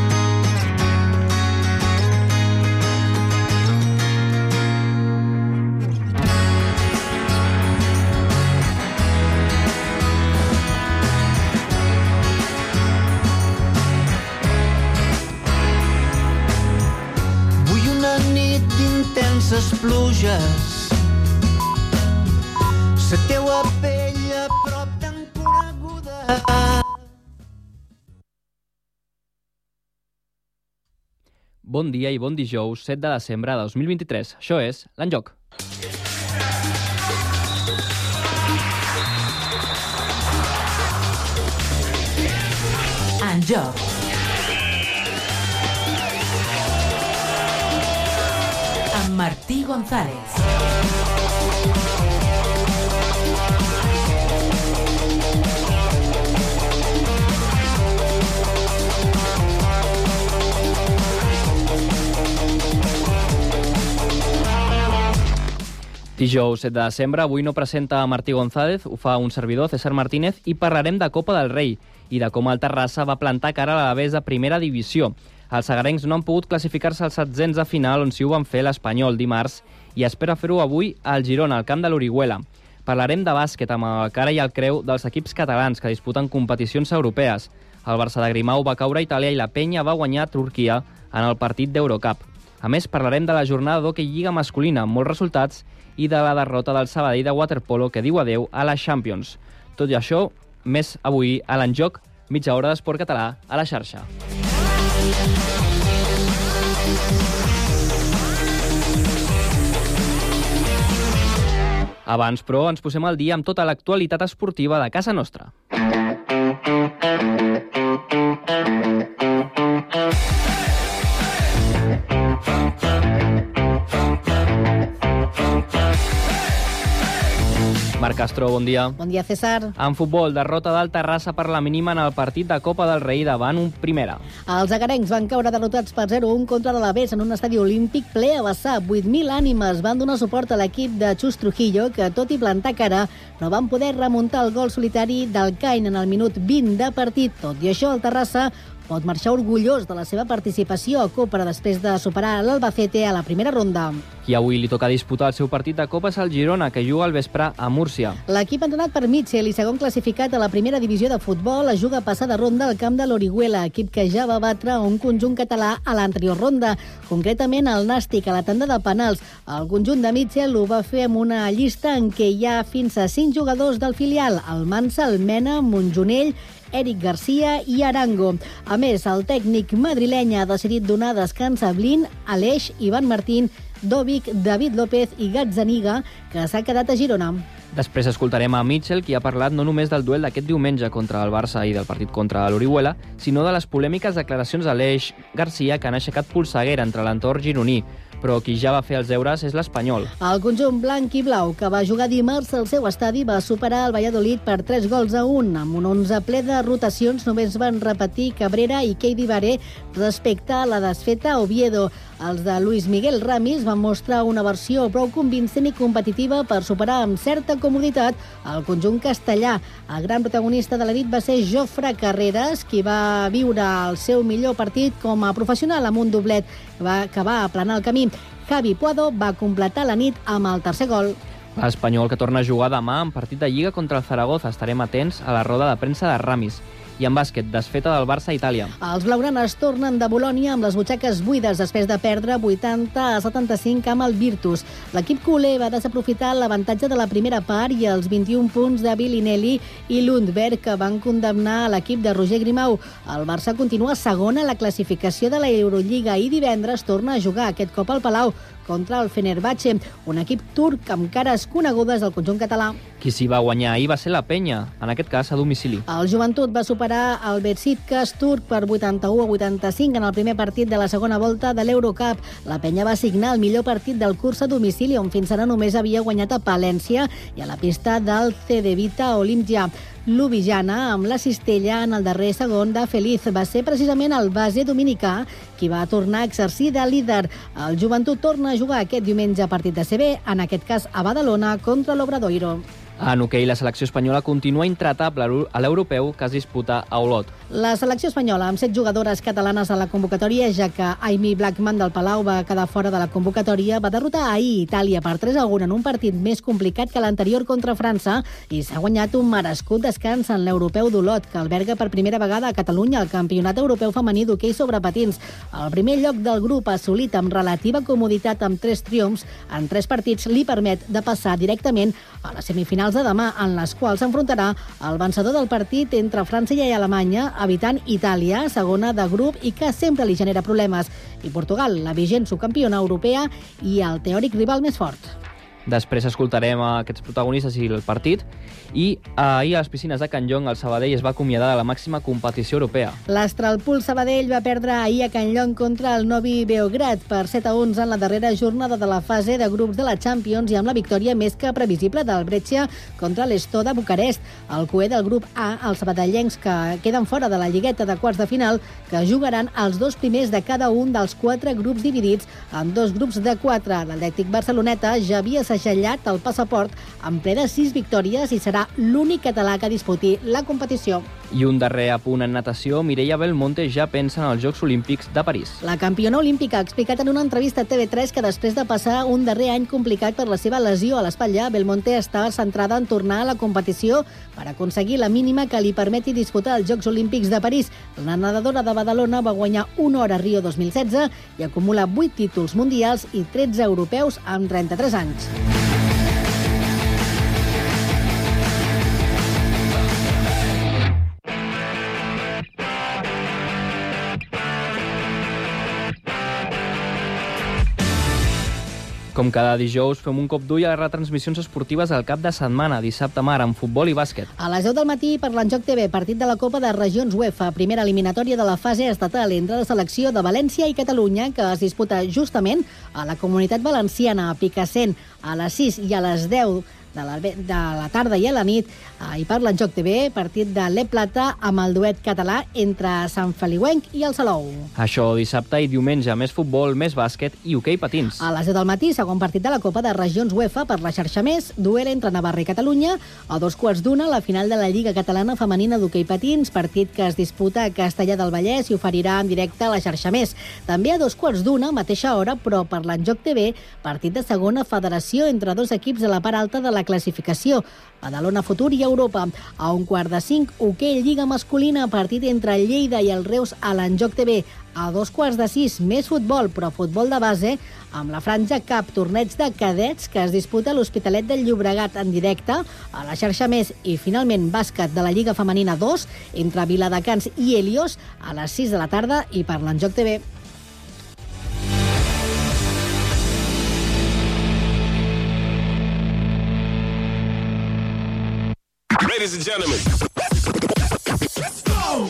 ses pluges, la teua pell a prop tan coneguda. Bon dia i bon dijous, set de desembre de dos mil vint-i-tres. Això és l'Enjoc. Enjoc. Amb Martí González. Dijous set de desembre, avui no presenta Martí González, ho fa un servidor, César Martínez, i parlarem de Copa del Rei i de com el Terrassa va plantar cara a l'Alavés de primera divisió. Els sagarencs no han pogut classificar-se als setzents de final, on sí ho van fer l'Espanyol dimarts, i espera fer-ho avui al Girona, al camp de l'Orihuela. Parlarem de bàsquet amb el cara i el creu dels equips catalans que disputen competicions europees. El Barça de Grimau va caure a Itàlia i la Penya va guanyar a Turquia en el partit d'Eurocup. A més, parlarem de la jornada d'hoquei lliga masculina, amb molts resultats, i de la derrota del Sabadell de waterpolo que diu adeu a la Champions. Tot i això, més avui a l'Enjoc, mitja hora d'esport català a la xarxa. Abans, però, ens posem al dia amb tota l'actualitat esportiva de casa nostra. Marc Castro, bon dia. Bon dia, César. En futbol, derrota del Terrassa per la mínima en el partit de Copa del Rei davant un primera. Els agarencs van caure derrotats per zero a un contra l'Alavés en un estadi olímpic ple a vessar. vuit mil ànimes van donar suport a l'equip de Chus Trujillo, que, tot i plantar cara, no van poder remuntar el gol solitari del Cain en el minut vint de partit. Tot i això, el Terrassa pot marxar orgullós de la seva participació a Copa després de superar l'Albacete a la primera ronda. Qui avui li toca disputar el seu partit de Copa és el Girona, que juga al vespre a Múrcia. L'equip entrenat per Mitchell i segon classificat a la primera divisió de futbol es juga a passar de ronda al camp de l'Orihuela, equip que ja va batre un conjunt català a l'anterior ronda, concretament el Nàstic a la tanda de penals. El conjunt de Mitchell ho va fer amb una llista en què hi ha fins a cinc jugadors del filial, el Mansa, el Mena, Montjonell, Eric Garcia i Arango. A més, el tècnic madrileny ha decidit donar descans a Blin, Aleix, Ivan Martín, Dovic, David López i Gazzaniga, que s'ha quedat a Girona. Després escoltarem a Mitchell, qui ha parlat no només del duel d'aquest diumenge contra el Barça i del partit contra l'Orihuela, sinó de les polèmiques declaracions d'Aleix Garcia, que han aixecat polseguera entre l'entorn gironí. Però qui ja va fer els deures és l'Espanyol. El conjunt blanc i blau, que va jugar dimarts al seu estadi, va superar el Valladolid per tres gols a un. Amb un onze ple de rotacions només van repetir Cabrera i Keidi Baré respecte a la desfeta Oviedo. Els de Luis Miguel Ramis van mostrar una versió prou convincent i competitiva per superar amb certa comoditat el conjunt castellà. El gran protagonista de la nit va ser Jofre Carreras, qui va viure el seu millor partit com a professional amb un doblet que va aplanar el camí. Javi Puado va completar la nit amb el tercer gol. L'Espanyol, que torna a jugar demà en partit de Lliga contra el Zaragoza. Estarem atents a la roda de premsa de Ramis. I en bàsquet, desfeta del Barça a Itàlia. Els blaugranes tornen de Bolònia amb les butxaques buides després de perdre vuitanta a setanta-cinc amb el Virtus. L'equip culer va desaprofitar l'avantatge de la primera part i els vint-i-un punts de Bilinelli i Lundberg, que van condemnar a l'equip de Roger Grimau. El Barça continua segon a la classificació de la Eurolliga i divendres torna a jugar, aquest cop al Palau, contra el Fenerbahçe, un equip turc amb cares conegudes del conjunt català. Qui s'hi va guanyar ahir va ser la Penya, en aquest cas a domicili. El Joventut va superar el Besiktas turc per vuitanta-u a vuitanta-cinc en el primer partit de la segona volta de l'Eurocup. La Penya va signar el millor partit del curs a domicili, on fins ara només havia guanyat a Palència i a la pista del Cedevita Olimpia. Ljubljana, amb la cistella en el darrer segon de Feliz, va ser precisament el base dominicà qui va tornar a exercir de líder. El Joventut torna a jugar aquest diumenge a partit de C B, en aquest cas a Badalona, contra l'Obradoiro. En hoquei, la selecció espanyola continua intratable a l'europeu que es disputa a Olot. La selecció espanyola, amb set jugadores catalanes a la convocatòria, ja que Aimee Blackman del Palau va quedar fora de la convocatòria, va derrotar ahir Itàlia per tres a un en un partit més complicat que l'anterior contra França i s'ha guanyat un merescut descans en l'europeu d'Olot, que alberga per primera vegada a Catalunya el Campionat Europeu Femení d'Hoquei sobre patins. El primer lloc del grup, assolit amb relativa comoditat amb tres triomfs en tres partits, li permet de passar directament a les semifinals de demà, en les quals s'enfrontarà el vencedor del partit entre França i Alemanya, evitant Itàlia, segona de grup i que sempre li genera problemes, i Portugal, la vigent subcampiona europea i el teòric rival més fort. Després escoltarem aquests protagonistes i el partit. I ahir a les piscines de Can Llong el Sabadell es va acomiadar de la màxima competició europea. L'Astralpool Sabadell va perdre ahir a Can Llong contra el Novi Beograd per set a onze en la darrera jornada de la fase de grups de la Champions i amb la victòria més que previsible del Brescia contra l'Esto de Bucarest. El cuer del grup A, els sabadellencs que queden fora de la lligueta de quarts de final, que jugaran els dos primers de cada un dels quatre grups dividits en dos grups de quatre. L'Atlètic Barceloneta ja havia segellat el passaport en ple de sis victòries i serà l'únic català que disputi la competició. I un darrer apunt en natació, Mireia Belmonte ja pensa en els Jocs Olímpics de París. La campiona olímpica ha explicat en una entrevista a T V tres que després de passar un darrer any complicat per la seva lesió a l'espatlla, Belmonte està centrada en tornar a la competició per aconseguir la mínima que li permeti disputar els Jocs Olímpics de París. La nedadora de Badalona va guanyar una hora a Rio dos mil setze i acumula vuit títols mundials i tretze europeus amb trenta-tres anys. Com cada dijous, fem un cop d'ull a les retransmissions esportives al cap de setmana, dissabte mar, en futbol i bàsquet. A les deu del matí, per l'Enjoc T V, partit de la Copa de Regions UEFA, primera eliminatòria de la fase estatal entre la selecció de València i Catalunya, que es disputa justament a la Comunitat Valenciana, a Picassent, a les sis i a les deu de la, de la tarda i a la nit. I per l'Enjoc T V, partit de l'E Plata amb el duet català entre Sant Feliuenc i el Salou. Això dissabte i diumenge, més futbol, més bàsquet i hoquei patins. A les deu del matí, segon partit de la Copa de Regions UEFA per la xarxa Més, duel entre Navarra i Catalunya. A dos quarts d'una, la final de la Lliga Catalana Femenina d'Hoquei Patins, partit que es disputa a Castellar del Vallès i oferirà en directe a la xarxa Més. També a dos quarts d'una, mateixa hora, però per l'Enjoc T V, partit de segona federació entre dos equips de la part alta de la classificació, Badalona Futur i Europa. A un quart de cinc, hoquei Lliga Masculina, partit entre Lleida i el Reus a l'Enjoc T V. A dos quarts de sis, més futbol, però futbol de base, amb la Franja Cup, torneig de cadets que es disputa a l'Hospitalet del Llobregat en directe, a la xarxa Més, i finalment bàsquet de la Lliga Femenina dos, entre Viladecans i Helios, a les sis de la tarda i per l'Enjoc T V. Ladies and gentlemen, let's go!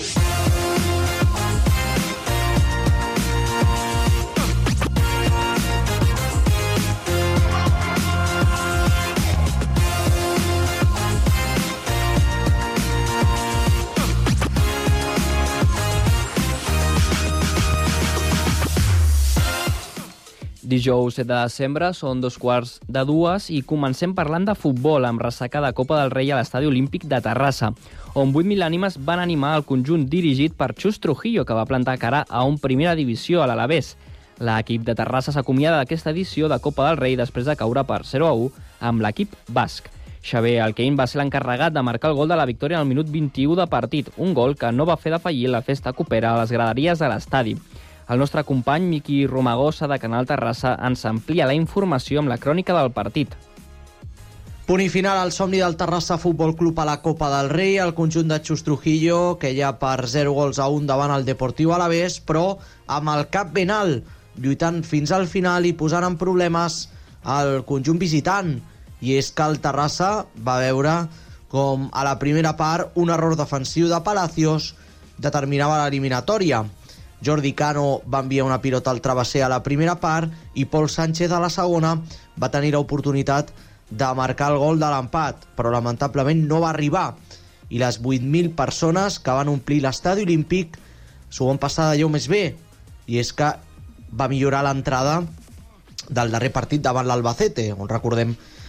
Dijous set de desembre, són dos quarts de dues i comencem parlant de futbol amb ressaca de Copa del Rei a l'Estadi Olímpic de Terrassa, on vuit mil ànimes van animar el conjunt dirigit per Chus Trujillo, que va plantar cara a un primera divisió a l'Alavés. L'equip de Terrassa s'acomiada d'aquesta edició de Copa del Rei després de caure per zero a u amb l'equip basc. Xavier Alquein va ser l'encarregat de marcar el gol de la victòria al minut vint-i-u de partit, un gol que no va fer defallir la festa copera a les graderies de l'estadi. El nostre company Miqui Romagosa de Canal Terrassa ens amplia la informació amb la crònica del partit. Punt i final al somni del Terrassa Futbol Club a la Copa del Rei, el conjunt de Chus Trujillo, que ja per zero gols a un davant el Deportiu Alavés, però amb el cap ben alt, lluitant fins al final i posant en problemes el conjunt visitant. I és que el Terrassa va veure com a la primera part un error defensiu de Palacios determinava l'eliminatòria. Jordi Cano va enviar una pilota al travesser a la primera part i Pol Sánchez a la segona va tenir l'oportunitat de marcar el gol de l'empat, però lamentablement no va arribar. I les vuit mil persones que van omplir l'estadi olímpic s'ho van passar d'allò més bé. I és que va millorar l'entrada del darrer partit davant l'Albacete, on recordem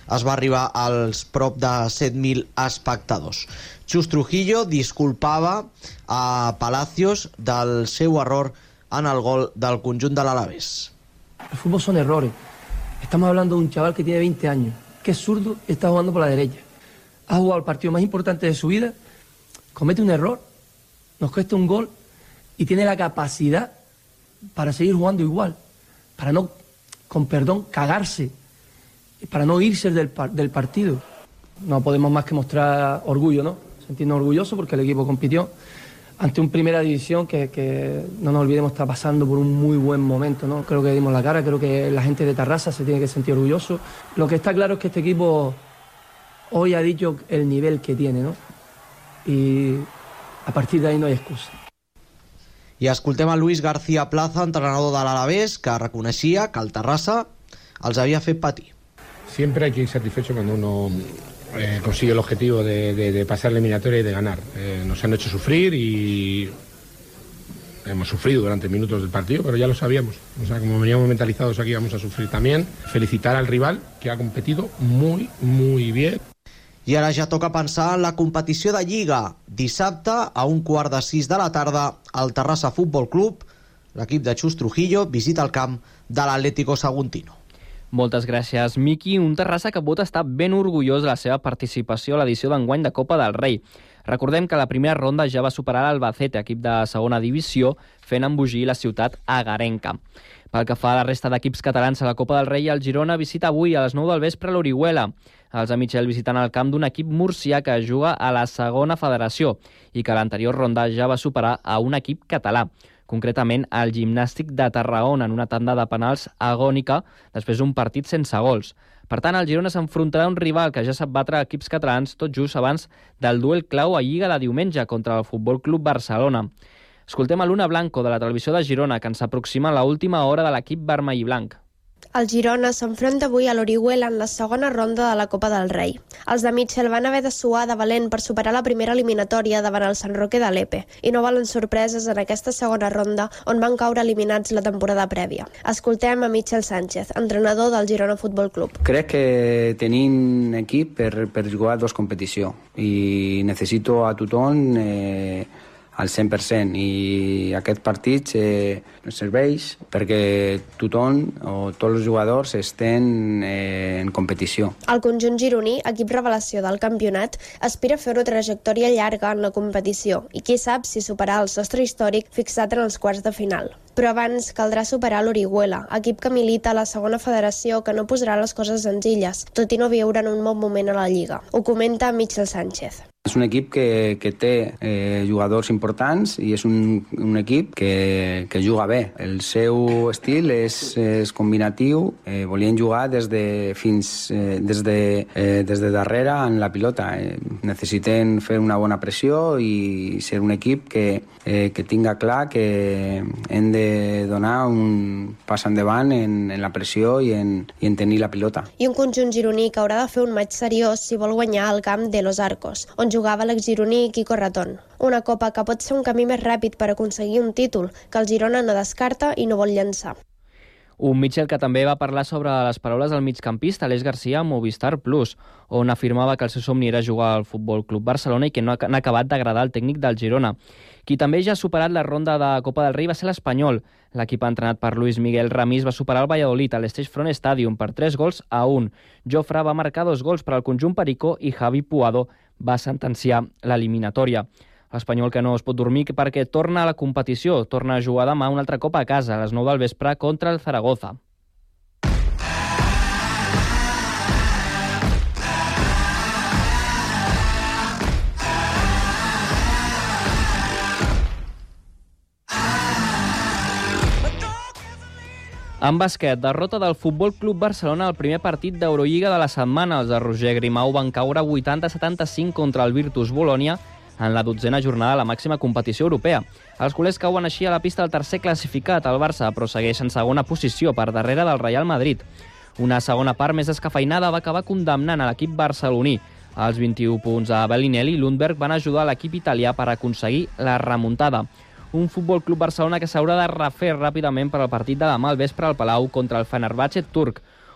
es va arribar als prop de set mil espectadors. Chus Trujillo disculpava a Palacios del seu error en el gol del conjunt de l'Alavés. El fútbol son errores. Estamos hablando de un chaval que tiene veinte años, que es zurdo y está jugando por la derecha. Ha jugado el partido más importante de su vida, comete un error, nos cuesta un gol y tiene la capacidad para seguir jugando igual, para no, con perdón, cagarse, para no irse del, del partido. No podemos más que mostrar orgullo, ¿no? Sentirnos orgullosos porque el equipo compitió ante un Primera División que, que, no nos olvidemos, está pasando por un muy buen momento, ¿no? Creo que dimos la cara, creo que la gente de Tarrasa se tiene que sentir orgulloso. Lo que está claro es que este equipo hoy ha dicho el nivel que tiene, ¿no? I a partir d'ahí no hi ha excusa. I escoltem a Luis García Plaza, entrenador de l'Alavés, que reconeixia que el Terrassa els havia fet patir. Siempre hay que ir satisfecho cuando uno eh, consigue el objetivo de, de, de pasar la eliminatoria y de ganar. Eh, nos han hecho sufrir y hemos sufrido durante minutos del partido, pero ya lo sabíamos. O sea, como veníamos mentalizados aquí, vamos a sufrir también. Felicitar al rival, que ha competido muy, muy bien. I ara ja toca pensar en la competició de Lliga. Dissabte, a un quart de sis de la tarda, el Terrassa Futbol Club, l'equip de Chus Trujillo, visita el camp de l'Atlético Saguntino. Moltes gràcies, Miqui. Un Terrassa que pot estar ben orgullós de la seva participació a l'edició d'enguany de Copa del Rei. Recordem que la primera ronda ja va superar l'Albacete, equip de segona divisió, fent embogir la ciutat agarenca. Pel que fa a la resta d'equips catalans a la Copa del Rei, el Girona visita avui a les nou del vespre l'Orihuela. Els de Michel visitant el camp d'un equip murcià que juga a la segona federació i que a l'anterior ronda ja va superar a un equip català, concretament el Gimnàstic de Tarragona, en una tanda de penals agònica després d'un partit sense gols. Per tant, el Girona s'enfrontarà a un rival que ja sap batre equips catalans tot just abans del duel clau a Lliga de diumenge contra el Futbol Club Barcelona. Escoltem a Luna Blanco, de la televisió de Girona, que ens aproxima a l'última hora de l'equip vermell i blanc. El Girona s'enfronta avui a l'Orihuela en la segona ronda de la Copa del Rei. Els de Mitchell van haver de suar de valent per superar la primera eliminatòria davant el Sant Roque de Lepe i no volen sorpreses en aquesta segona ronda on van caure eliminats la temporada prèvia. Escoltem a Michel Sánchez, entrenador del Girona Futbol Club. Crec que tenim equip per, per jugar dos competicions i necessito a tothom eh, al cent per cent i aquest partit eh, serveix perquè tothom o tots els jugadors estan eh, en competició. El conjunt gironí, equip revelació del campionat, aspira a fer una trajectòria llarga en la competició i qui sap si superar el sostre històric fixat en els quarts de final. Però abans caldrà superar l'Orihuela, equip que milita a la segona federació que no posarà les coses senzilles, tot i no viure en un bon moment a la Lliga. Ho comenta Michel Sánchez. És un equip que, que té eh, jugadors importants i és un, un equip que, que juga bé. El seu estil és, és combinatiu, eh, volien jugar des de, fins, eh, des, de, eh, des de darrere en la pilota. Eh, necessiten fer una bona pressió i ser un equip que, eh, que tinga clar que hem de donar un pas endavant en, en la pressió i en, i en tenir la pilota. I un conjunt gironí que haurà de fer un maig seriós si vol guanyar el camp de Los Arcos, on jugava l'exgironí Quico Ratón. Una copa que pot ser un camí més ràpid per aconseguir un títol, que el Girona no descarta i no vol llançar. Un Mitchell que també va parlar sobre les paraules del migcampista Aleix Garcia a Movistar Plus, on afirmava que el seu somni era jugar al Futbol Club Barcelona i que no ha acabat d'agradar el tècnic del Girona. Qui també ja ha superat la ronda de Copa del Rei va ser l'Espanyol. L'equip entrenat per Luis Miguel Ramís va superar el Valladolid a l'Esteix Front Stadium per tres gols a un. Jofre va marcar dos gols per al conjunt pericó i Javi Puado va sentenciar l'eliminatòria. L'Espanyol que no es pot dormir perquè torna a la competició, torna a jugar demà un altre cop a casa, a les nou del vespre, contra el Zaragoza. En bàsquet, derrota del Futbol Club Barcelona al primer partit d'Eurolliga de la setmana. Els de Roger Grimau van caure vuitanta a setanta-cinc contra el Virtus Bologna en la dotzena jornada de la màxima competició europea. Els culers cauen així a la pista del tercer classificat, el Barça, però segueix en segona posició per darrere del Real Madrid. Una segona part més escafeinada va acabar condemnant a l'equip barceloní. Els vint-i-u punts a Bellinelli i Lundberg van ajudar l'equip italià per aconseguir la remuntada. Un Futbol Club Barcelona que s'haurà de refer ràpidament per al partit de demà al vespre al Palau contra el Fenerbahçe turc.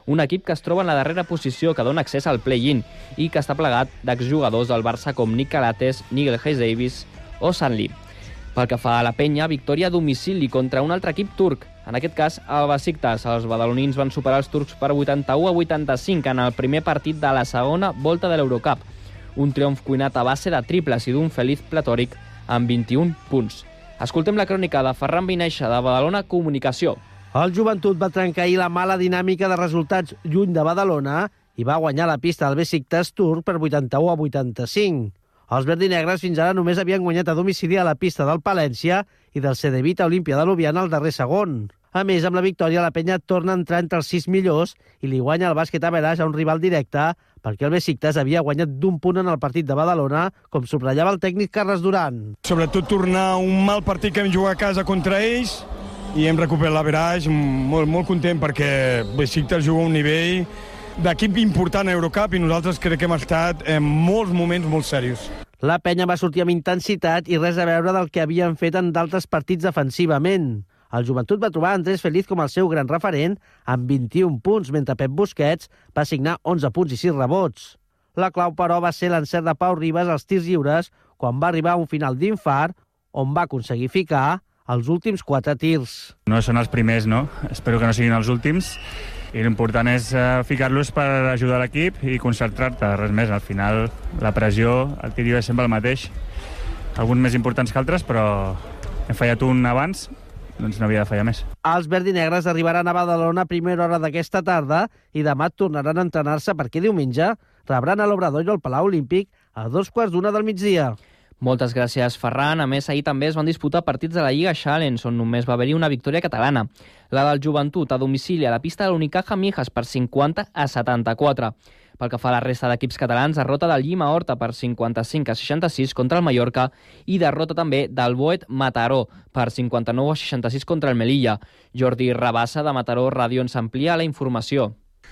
un equip que es troba en la darrera posició, que dona accés al play-in i que està plegat d'exjugadors del Barça com Nick Calates, Nigel Hayes-Davis o Sanli. Pel que fa a la penya, victòria a domicili contra un altre equip turc. En aquest cas, el Besiktas. Els badalonins van superar els turcs per vuitanta-u a vuitanta-cinc en el primer partit de la segona volta de l'Eurocup. Un triomf cuinat a base de triples i d'un feliç platòric amb vint-i-un punts. Escoltem la crònica de Ferran Vinaixa, de Badalona Comunicació. El Joventut va trencar ahir la mala dinàmica de resultats lluny de Badalona i va guanyar la pista del Besiktas turc per vuitanta-u a vuitanta-cinc. Els verdinegres fins ara només havien guanyat a domicili a la pista del Palència i del Cedevita Olímpia de Ljubljana al darrer segon. A més, amb la victòria, la penya torna a entrar entre els sis millors i li guanya el bàsquet a Veràs a un rival directe perquè el Besiktas havia guanyat d'un punt en el partit de Badalona, com subratllava el tècnic Carles Duran. Sobretot tornar un mal partit que hem jugat a casa contra ells i hem recuperat l'Average, molt, molt content perquè Besiktas juga a un nivell d'equip important a Eurocup i nosaltres crec que hem estat en molts moments molt serios. La penya va sortir amb intensitat i res a veure del que havien fet en d'altres partits defensivament. El Joventut va trobar Andrés Feliz com el seu gran referent amb vint-i-un punts, mentre Pep Busquets va signar onze punts i sis rebots. La clau, però, va ser l'encert de Pau Ribas als tirs lliures quan va arribar a un final d'infart on va aconseguir ficar els últims quatre tirs. No són els primers, no? Espero que no siguin els últims. I l'important és uh, ficar-los per ajudar l'equip i concentrar-te, res més. Al final, la pressió, el tir és sempre el mateix. Alguns més importants que altres, però hem fallat un abans, doncs no havia de fallar més. Els verdinegres arribaran a Badalona a primera hora d'aquesta tarda i demà tornaran a entrenar-se perquè diumenge rebran a l'Obrador i al Palau Olímpic a dos quarts d'una del migdia. Moltes gràcies, Ferran. A més, ahir també es van disputar partits de la Lliga Challenge, on només va haver-hi una victòria catalana. La del Joventut, a domicili, a la pista de l'Unicaja Mijas per cinquanta a setanta-quatre. Pel que fa a la resta d'equips catalans, derrota del Llima Horta per cinquanta-cinc a seixanta-sis contra el Mallorca i derrota també del Boet Mataró per cinquanta-nou a seixanta-sis contra el Melilla. Jordi Rabassa, de Mataró Ràdio, ens amplia la informació.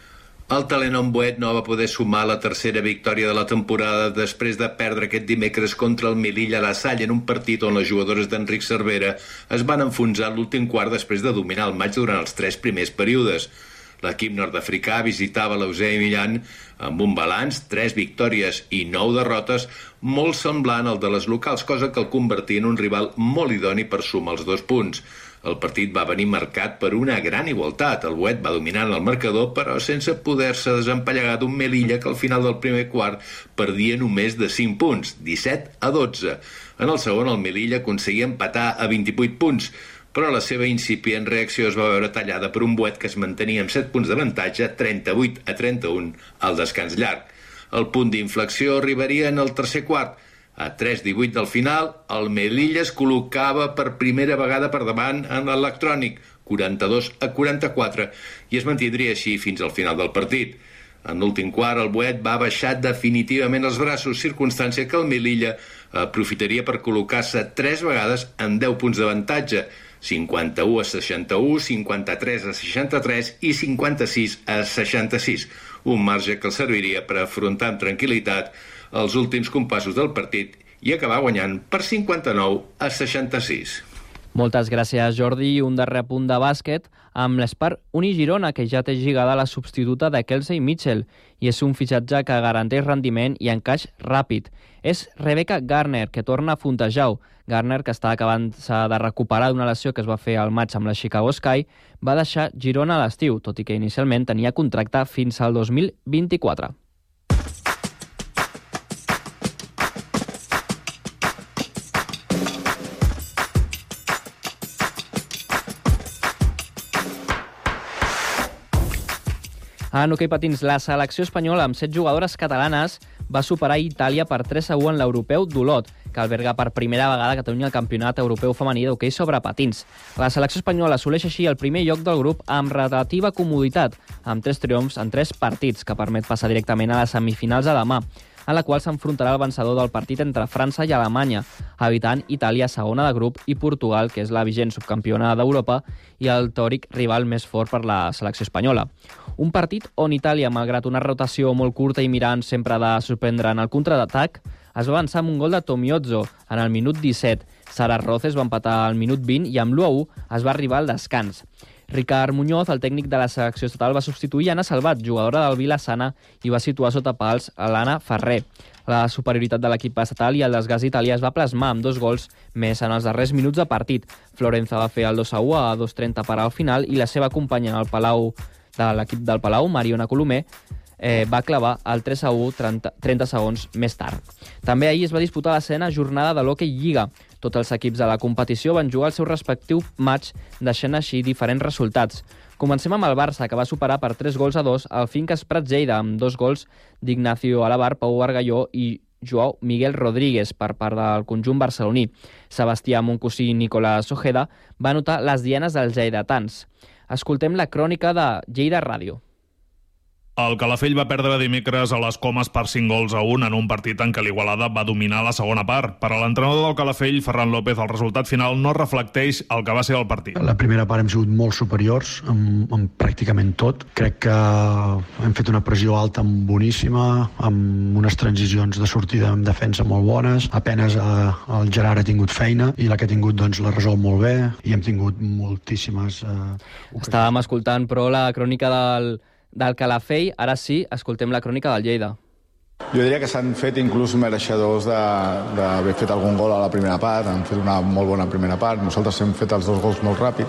El Telenom Boet no va poder sumar la tercera victòria de la temporada després de perdre aquest dimecres contra el Melilla a la Salle en un partit on les jugadores d'Enric Cervera es van enfonsar l'últim quart després de dominar el maig durant els tres primers períodes. L'equip nord-africà visitava l'Eusebio Millan amb un balanç, tres victòries i nou derrotes, molt semblant al de les locals, cosa que el convertia en un rival molt idoni per sumar els dos punts. El partit va venir marcat per una gran igualtat. El Boet va dominar el marcador, però sense poder-se desempallegar d'un Melilla que al final del primer quart perdia només de cinc punts, disset a dotze. En el segon, el Melilla aconseguia empatar a vint-i-vuit punts, però la seva incipient reacció es va veure tallada per un Boet que es mantenia amb set punts d'avantatge, trenta-vuit a trenta-un, al descans llarg. El punt d'inflexió arribaria en el tercer quart. A tres divuit del final, el Melilla es col·locava per primera vegada per davant en l'electrònic, quaranta-dos a quaranta-quatre, i es mantindria així fins al final del partit. En l'últim quart, el Boet va baixar definitivament els braços, circumstància que el Melilla aprofitaria per col·locar-se tres vegades amb deu punts d'avantatge, cinquanta-u a seixanta-u, cinquanta-tres a seixanta-tres i cinquanta-sis a seixanta-sis, un marge que el serviria per afrontar amb tranquil·litat els últims compassos del partit i acabar guanyant per cinquanta-nou a seixanta-sis. Moltes gràcies, Jordi. Un darrer apunt de bàsquet amb l'Espar Uni-Girona, que ja té lligada la substituta de Kelsey Mitchell, i és un fitxatge que garanteix rendiment i encaix ràpid. És Rebecca Garner, que torna a Fontejau. Garner, que està acabant-se de recuperar d'una lesió que es va fer al maig amb la Chicago Sky, va deixar Girona a l'estiu, tot i que inicialment tenia contracte fins al dos mil vint-i-quatre. En hoquei patins, la selecció espanyola amb set jugadores catalanes va superar Itàlia per tres a u en l'europeu d'Olot, que alberga per primera vegada Catalunya el Campionat Europeu Femení d'hoquei sobre patins. La selecció espanyola assoleix així el primer lloc del grup amb relativa comoditat, amb tres triomfs en tres partits, que permet passar directament a les semifinals a demà, en la qual s'enfrontarà el vencedor del partit entre França i Alemanya, evitant Itàlia segona de grup i Portugal, que és la vigent subcampiona d'Europa i el teòric rival més fort per la selecció espanyola. Un partit on Itàlia, malgrat una rotació molt curta i mirant sempre de sorprendre en el contraatac, es va avançar amb un gol de Tomiozzo en el minut disset. Sara Roces va empatar al minut vint i amb l'u a u es va arribar al descans. Ricard Muñoz, el tècnic de la selecció estatal, va substituir Anna Salvat, jugadora del Vilassana, i va situar sota pals a l'Anna Ferrer. La superioritat de l'equip estatal i el desgast italià es va plasmar amb dos gols més en els darrers minuts de partit. Florenza va fer el dos a u a dos trenta per al final i la seva companya al Palau de l'equip del Palau, Mariona Colomer, eh, va clavar el tres a u trenta, trenta segons més tard. També ahir es va disputar la setena jornada de l'Hockey Lliga. Tots els equips de la competició van jugar el seu respectiu match, deixant així diferents resultats. Comencem amb el Barça, que va superar per tres gols a dos el Fincas Prats Lleida, amb dos gols d'Ignacio Alabar, Pau Bargalló i Joao Miguel Rodríguez per part del conjunt barceloní. Sebastià Moncusí i Nicolás Ojeda va anotar les dianes dels lleidatans. Escoltem la crònica de Lleida Ràdio. El Calafell va perdre dimecres a les Comes per cinc gols a un en un partit en què l'Igualada va dominar la segona part. Per a l'entrenador del Calafell, Ferran López, el resultat final no reflecteix el que va ser el partit. La primera part hem sigut molt superiors en, en pràcticament tot. Crec que hem fet una pressió alta boníssima, amb unes transicions de sortida en defensa molt bones. Apenes eh, el Gerard ha tingut feina i la que ha tingut doncs, l'ha resolt molt bé i hem tingut moltíssimes... Eh, Estàvem escoltant, però, la crònica del... del Calafell. Ara sí, escoltem la crònica del Lleida. Jo diria que s'han fet inclús mereixedors d'haver fet algun gol a la primera part, han fet una molt bona primera part, nosaltres hem fet els dos gols molt ràpid,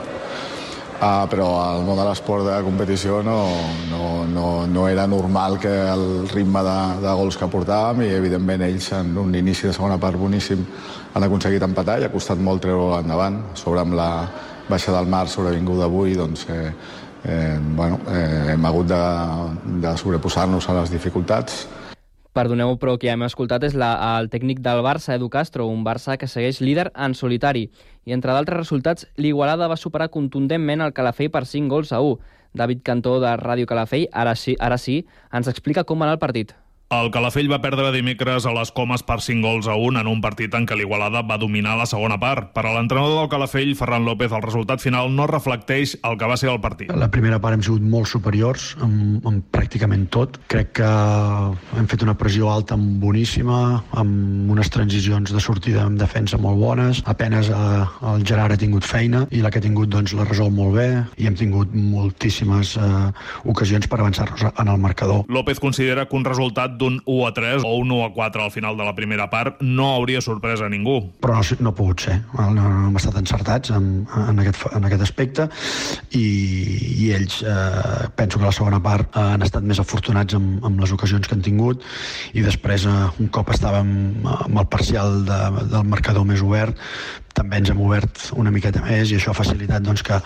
uh, però al món de l'esport de competició no, no, no, no era normal que el ritme de, de gols que portàvem, i evidentment ells en un inici de segona part boníssim han aconseguit empatar i ha costat molt treure-ho endavant. Sobre amb la baixa del mar sobrevinguda avui, doncs eh, Eh, bueno, eh, hem hagut de, de sobreposar-nos a les dificultats. Perdoneu, però qui hem escoltat és la, el tècnic del Barça, Edu Castro, un Barça que segueix líder en solitari. I entre d'altres resultats, l'Igualada va superar contundentment el Calafell per cinc gols a u. David Cantó, de Ràdio Calafell, ara sí, ara sí, ens explica com va anar el partit. El Calafell va perdre dimecres a les Comes per cinc gols a un en un partit en què l'Igualada va dominar la segona part. Per a l'entrenador del Calafell, Ferran López, el resultat final no reflecteix el que va ser el partit. La primera part hem sigut molt superiors en, en pràcticament tot. Crec que hem fet una pressió alta boníssima, amb unes transicions de sortida en defensa molt bones. Apenes eh, el Gerard ha tingut feina i la que ha tingut doncs, l'ha resolt molt bé i hem tingut moltíssimes eh, ocasions per avançar-nos en el marcador. López considera que un resultat d'un u a tres o un u a quatre al final de la primera part no hauria sorprès a ningú. Però no, no ha pogut ser. No, no hem estat encertats en, en, aquest, en aquest aspecte i, i ells eh, penso que a la segona part eh, han estat més afortunats amb, amb les ocasions que han tingut i després eh, un cop estàvem amb el parcial de, del marcador més obert també ens hem obert una miqueta més i això ha facilitat doncs, que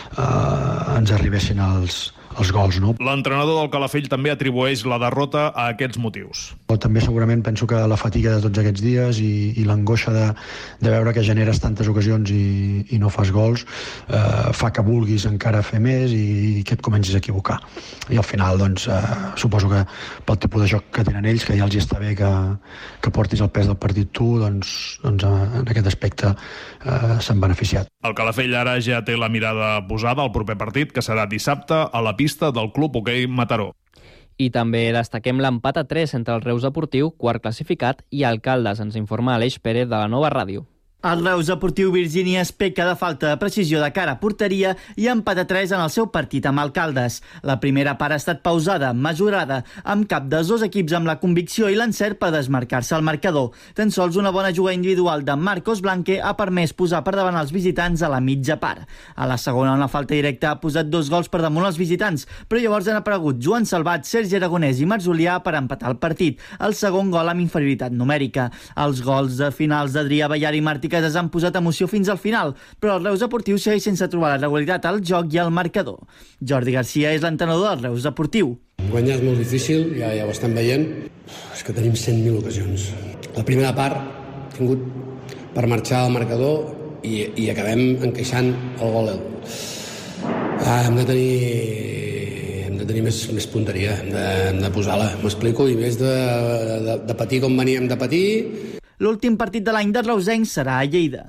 eh, ens arribessin els els gols, no? L'entrenador del Calafell també atribueix la derrota a aquests motius. També segurament penso que la fatiga de tots aquests dies i, i l'angoixa de, de veure que generes tantes ocasions i, i no fas gols eh, fa que vulguis encara fer més i, i que et comencis a equivocar. I al final, doncs, eh, suposo que pel tipus de joc que tenen ells, que ja els hi està bé que, que portis el pes del partit tu, doncs, doncs en aquest aspecte eh, s'han beneficiat. El Calafell ara ja té la mirada posada al proper partit, que serà dissabte a la pista del Club Hoquei Mataró. I també destaquem l'empat a tres entre el Reus Deportiu, quart classificat, i Alcaldes. Ens informa Aleix Pérez de la Nova Ràdio. El Reus Deportiu Virgínia es peca de falta de precisió de cara a porteria i empat a tres en el seu partit amb Alcaldes. La primera part ha estat pausada, mesurada, amb cap dels dos equips amb la convicció i l'encert per desmarcar-se al marcador. Tan sols una bona jugada individual de Marcos Blanque ha permès posar per davant els visitants a la mitja part. A la segona, una falta directa ha posat dos gols per damunt els visitants, però llavors han aparegut Joan Salvat, Sergi Aragonès i Marc Julià per empatar el partit, el segon gol amb inferioritat numèrica. Els gols de finals d'Adrià Ballar i Martí Casas han posat emoció fins al final, però el Reus Deportiu segueix sense trobar la regularitat al joc i al marcador. Jordi Garcia és l'entrenador del Reus Deportiu. Guanyar és molt difícil, ja, ja ho estem veient. És que tenim cent mil ocasions. La primera part hem tingut per marxar al marcador i, i acabem encaixant el gol. Ah, hem de tenir hem de tenir més, més punteria, hem de, hem de posar-la, m'explico, i més de, de, de patir com veníem de patir. L'últim partit de l'any dels reusencs serà a Lleida.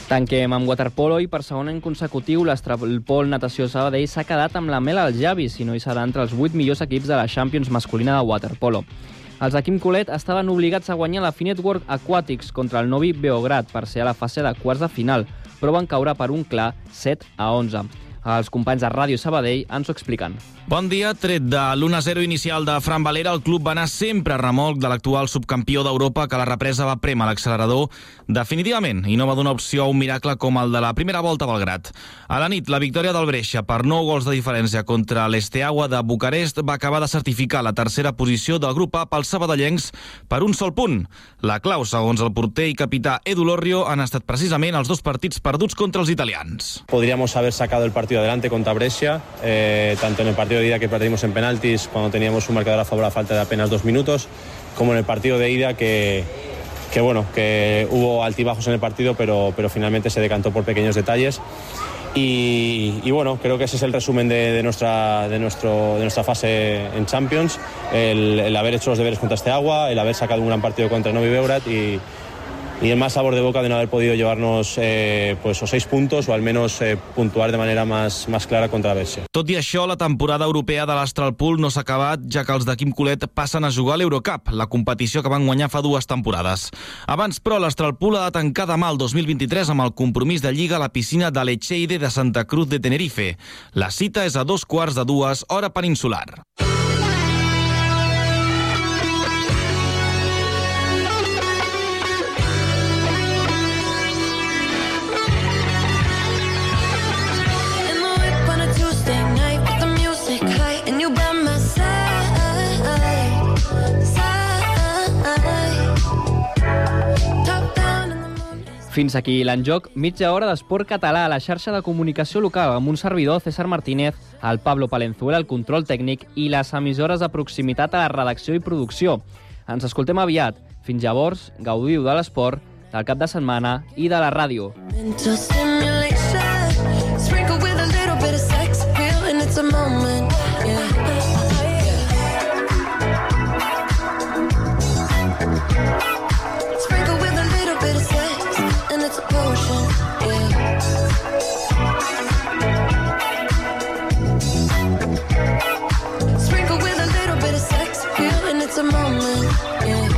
Tanquem amb waterpolo i per segon any consecutiu l'Estrapol Natació Sabadell s'ha quedat amb la mel als llavis i no hi serà entre els vuit millors equips de la Champions masculina de waterpolo. Els Equim Colet estaven obligats a guanyar la Finetwork Aquatics contra el Novi Beograd per ser a la fase de quarts de final, però van caure per un clar set a onze. Els companys de Ràdio Sabadell ens ho expliquen. Bon dia. Tret de l'u a zero inicial de Fran Valera, el club va anar sempre a remolc de l'actual subcampió d'Europa, que a la represa va prémer l'accelerador definitivament i no va donar opció a un miracle com el de la primera volta a Belgrat. A la nit, la victòria del Brescia per nou gols de diferència contra l'Esteaua de Bucarest va acabar de certificar la tercera posició del grup A pels sabadellencs per un sol punt. La clau, segons el porter i capità Edu Lorrio, han estat precisament els dos partits perduts contra els italians. Podríamos haber sacado el partido adelante contra Brescia, eh, tanto en el partido de ida que perdimos en penaltis cuando teníamos un marcador a favor a falta de apenas dos minutos, como en el partido de ida que, que bueno, que hubo altibajos en el partido, pero, pero finalmente se decantó por pequeños detalles. Y, y bueno, creo que ese es el resumen de, de, nuestra, de, nuestro, de nuestra fase en Champions, el, el haber hecho los deberes contra Steaua, el haber sacado un gran partido contra Novi Beograd y y el más sabor de boca de no haber podido llevarnos eh, pues, o seis puntos o al menos eh, puntuar de manera más, más clara contra Brescia. Tot i això, la temporada europea de l'Astralpool no s'ha acabat, ja que els d'Equim Colet passen a jugar a l'Eurocup, la competició que van guanyar fa dues temporades. Abans, però, l'Astralpool ha de tancar demà el dos mil vint-i-tres amb el compromís de Lliga a la piscina de l'Echeide de Santa Cruz de Tenerife. La cita és a dos quarts de dues, hora peninsular. Fins aquí l'enjoc, mitja hora d'esport català a la xarxa de comunicació local amb un servidor, César Martínez, el Pablo Palenzuela, el control tècnic i les emissores de proximitat a la redacció i producció. Ens escoltem aviat. Fins llavors, gaudiu de l'esport, del cap de setmana i de la ràdio. It's a potion, yeah. Sprinkle with a little bit of sex appeal, and it's a moment, yeah.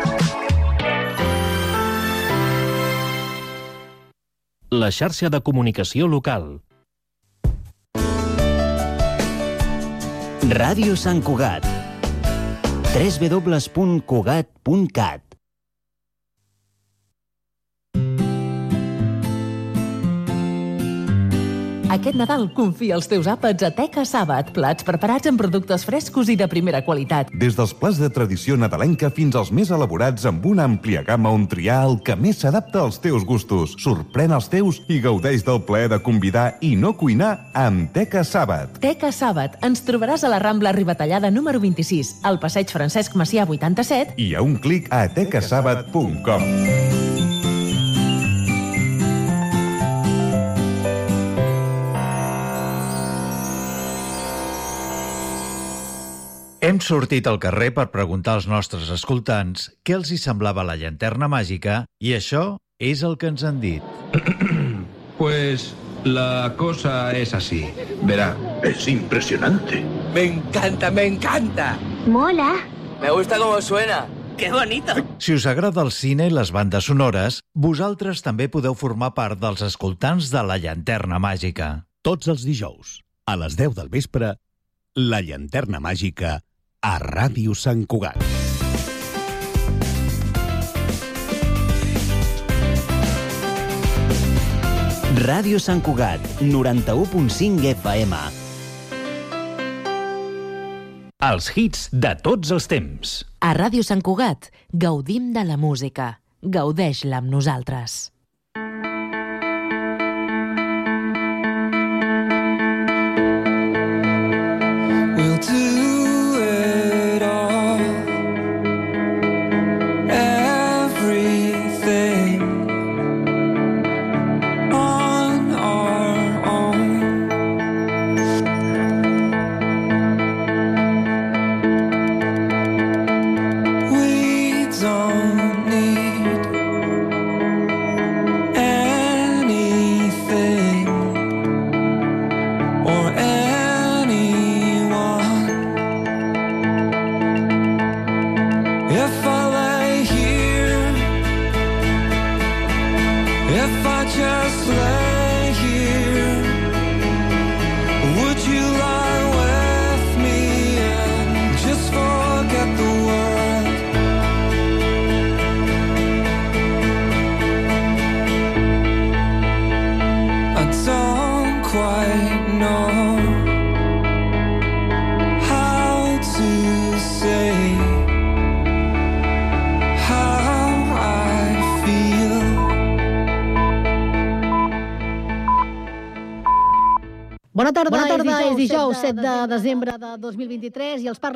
La xarxa de comunicació local. Ràdio Sant Cugat. w w w punt cugat punt cat. Aquest Nadal confia els teus àpats a Teca Sàbat, plats preparats amb productes frescos i de primera qualitat. Des dels plats de tradició nadalenca fins als més elaborats amb una àmplia gamma on triar el que més s'adapta als teus gustos. Sorprèn els teus i gaudeix del plaer de convidar i no cuinar amb Teca Sàbat. Teca Sàbat. Ens trobaràs a la Rambla Ribatallada número vint-i-sis, al passeig Francesc Macià vuitanta-set i a un clic a teca sàbat punt com. Hem sortit al carrer per preguntar als nostres escoltants què els hi semblava la llanterna màgica i això és el que ens han dit. Pues la cosa es así. Verá, es impresionante. Me encanta, me encanta. Mola. Me gusta cómo suena. ¡Qué bonito! Si us agrada el cine i les bandes sonores, vosaltres també podeu formar part dels escoltants de la llanterna màgica. Tots els dijous, a les deu del vespre, la llanterna màgica a Ràdio Sant Cugat. Ràdio Sant Cugat, noranta-u punt cinc F M. Els hits de tots els temps. A Ràdio Sant Cugat gaudim de la música. Gaudeix-la amb nosaltres. We'll do it all, everything on our own. We don't need at the world. I don't quite know how to say how I feel. Bona tarda, Bona tarda, és dijous set de desembre de dos mil vint-i-tres i els parla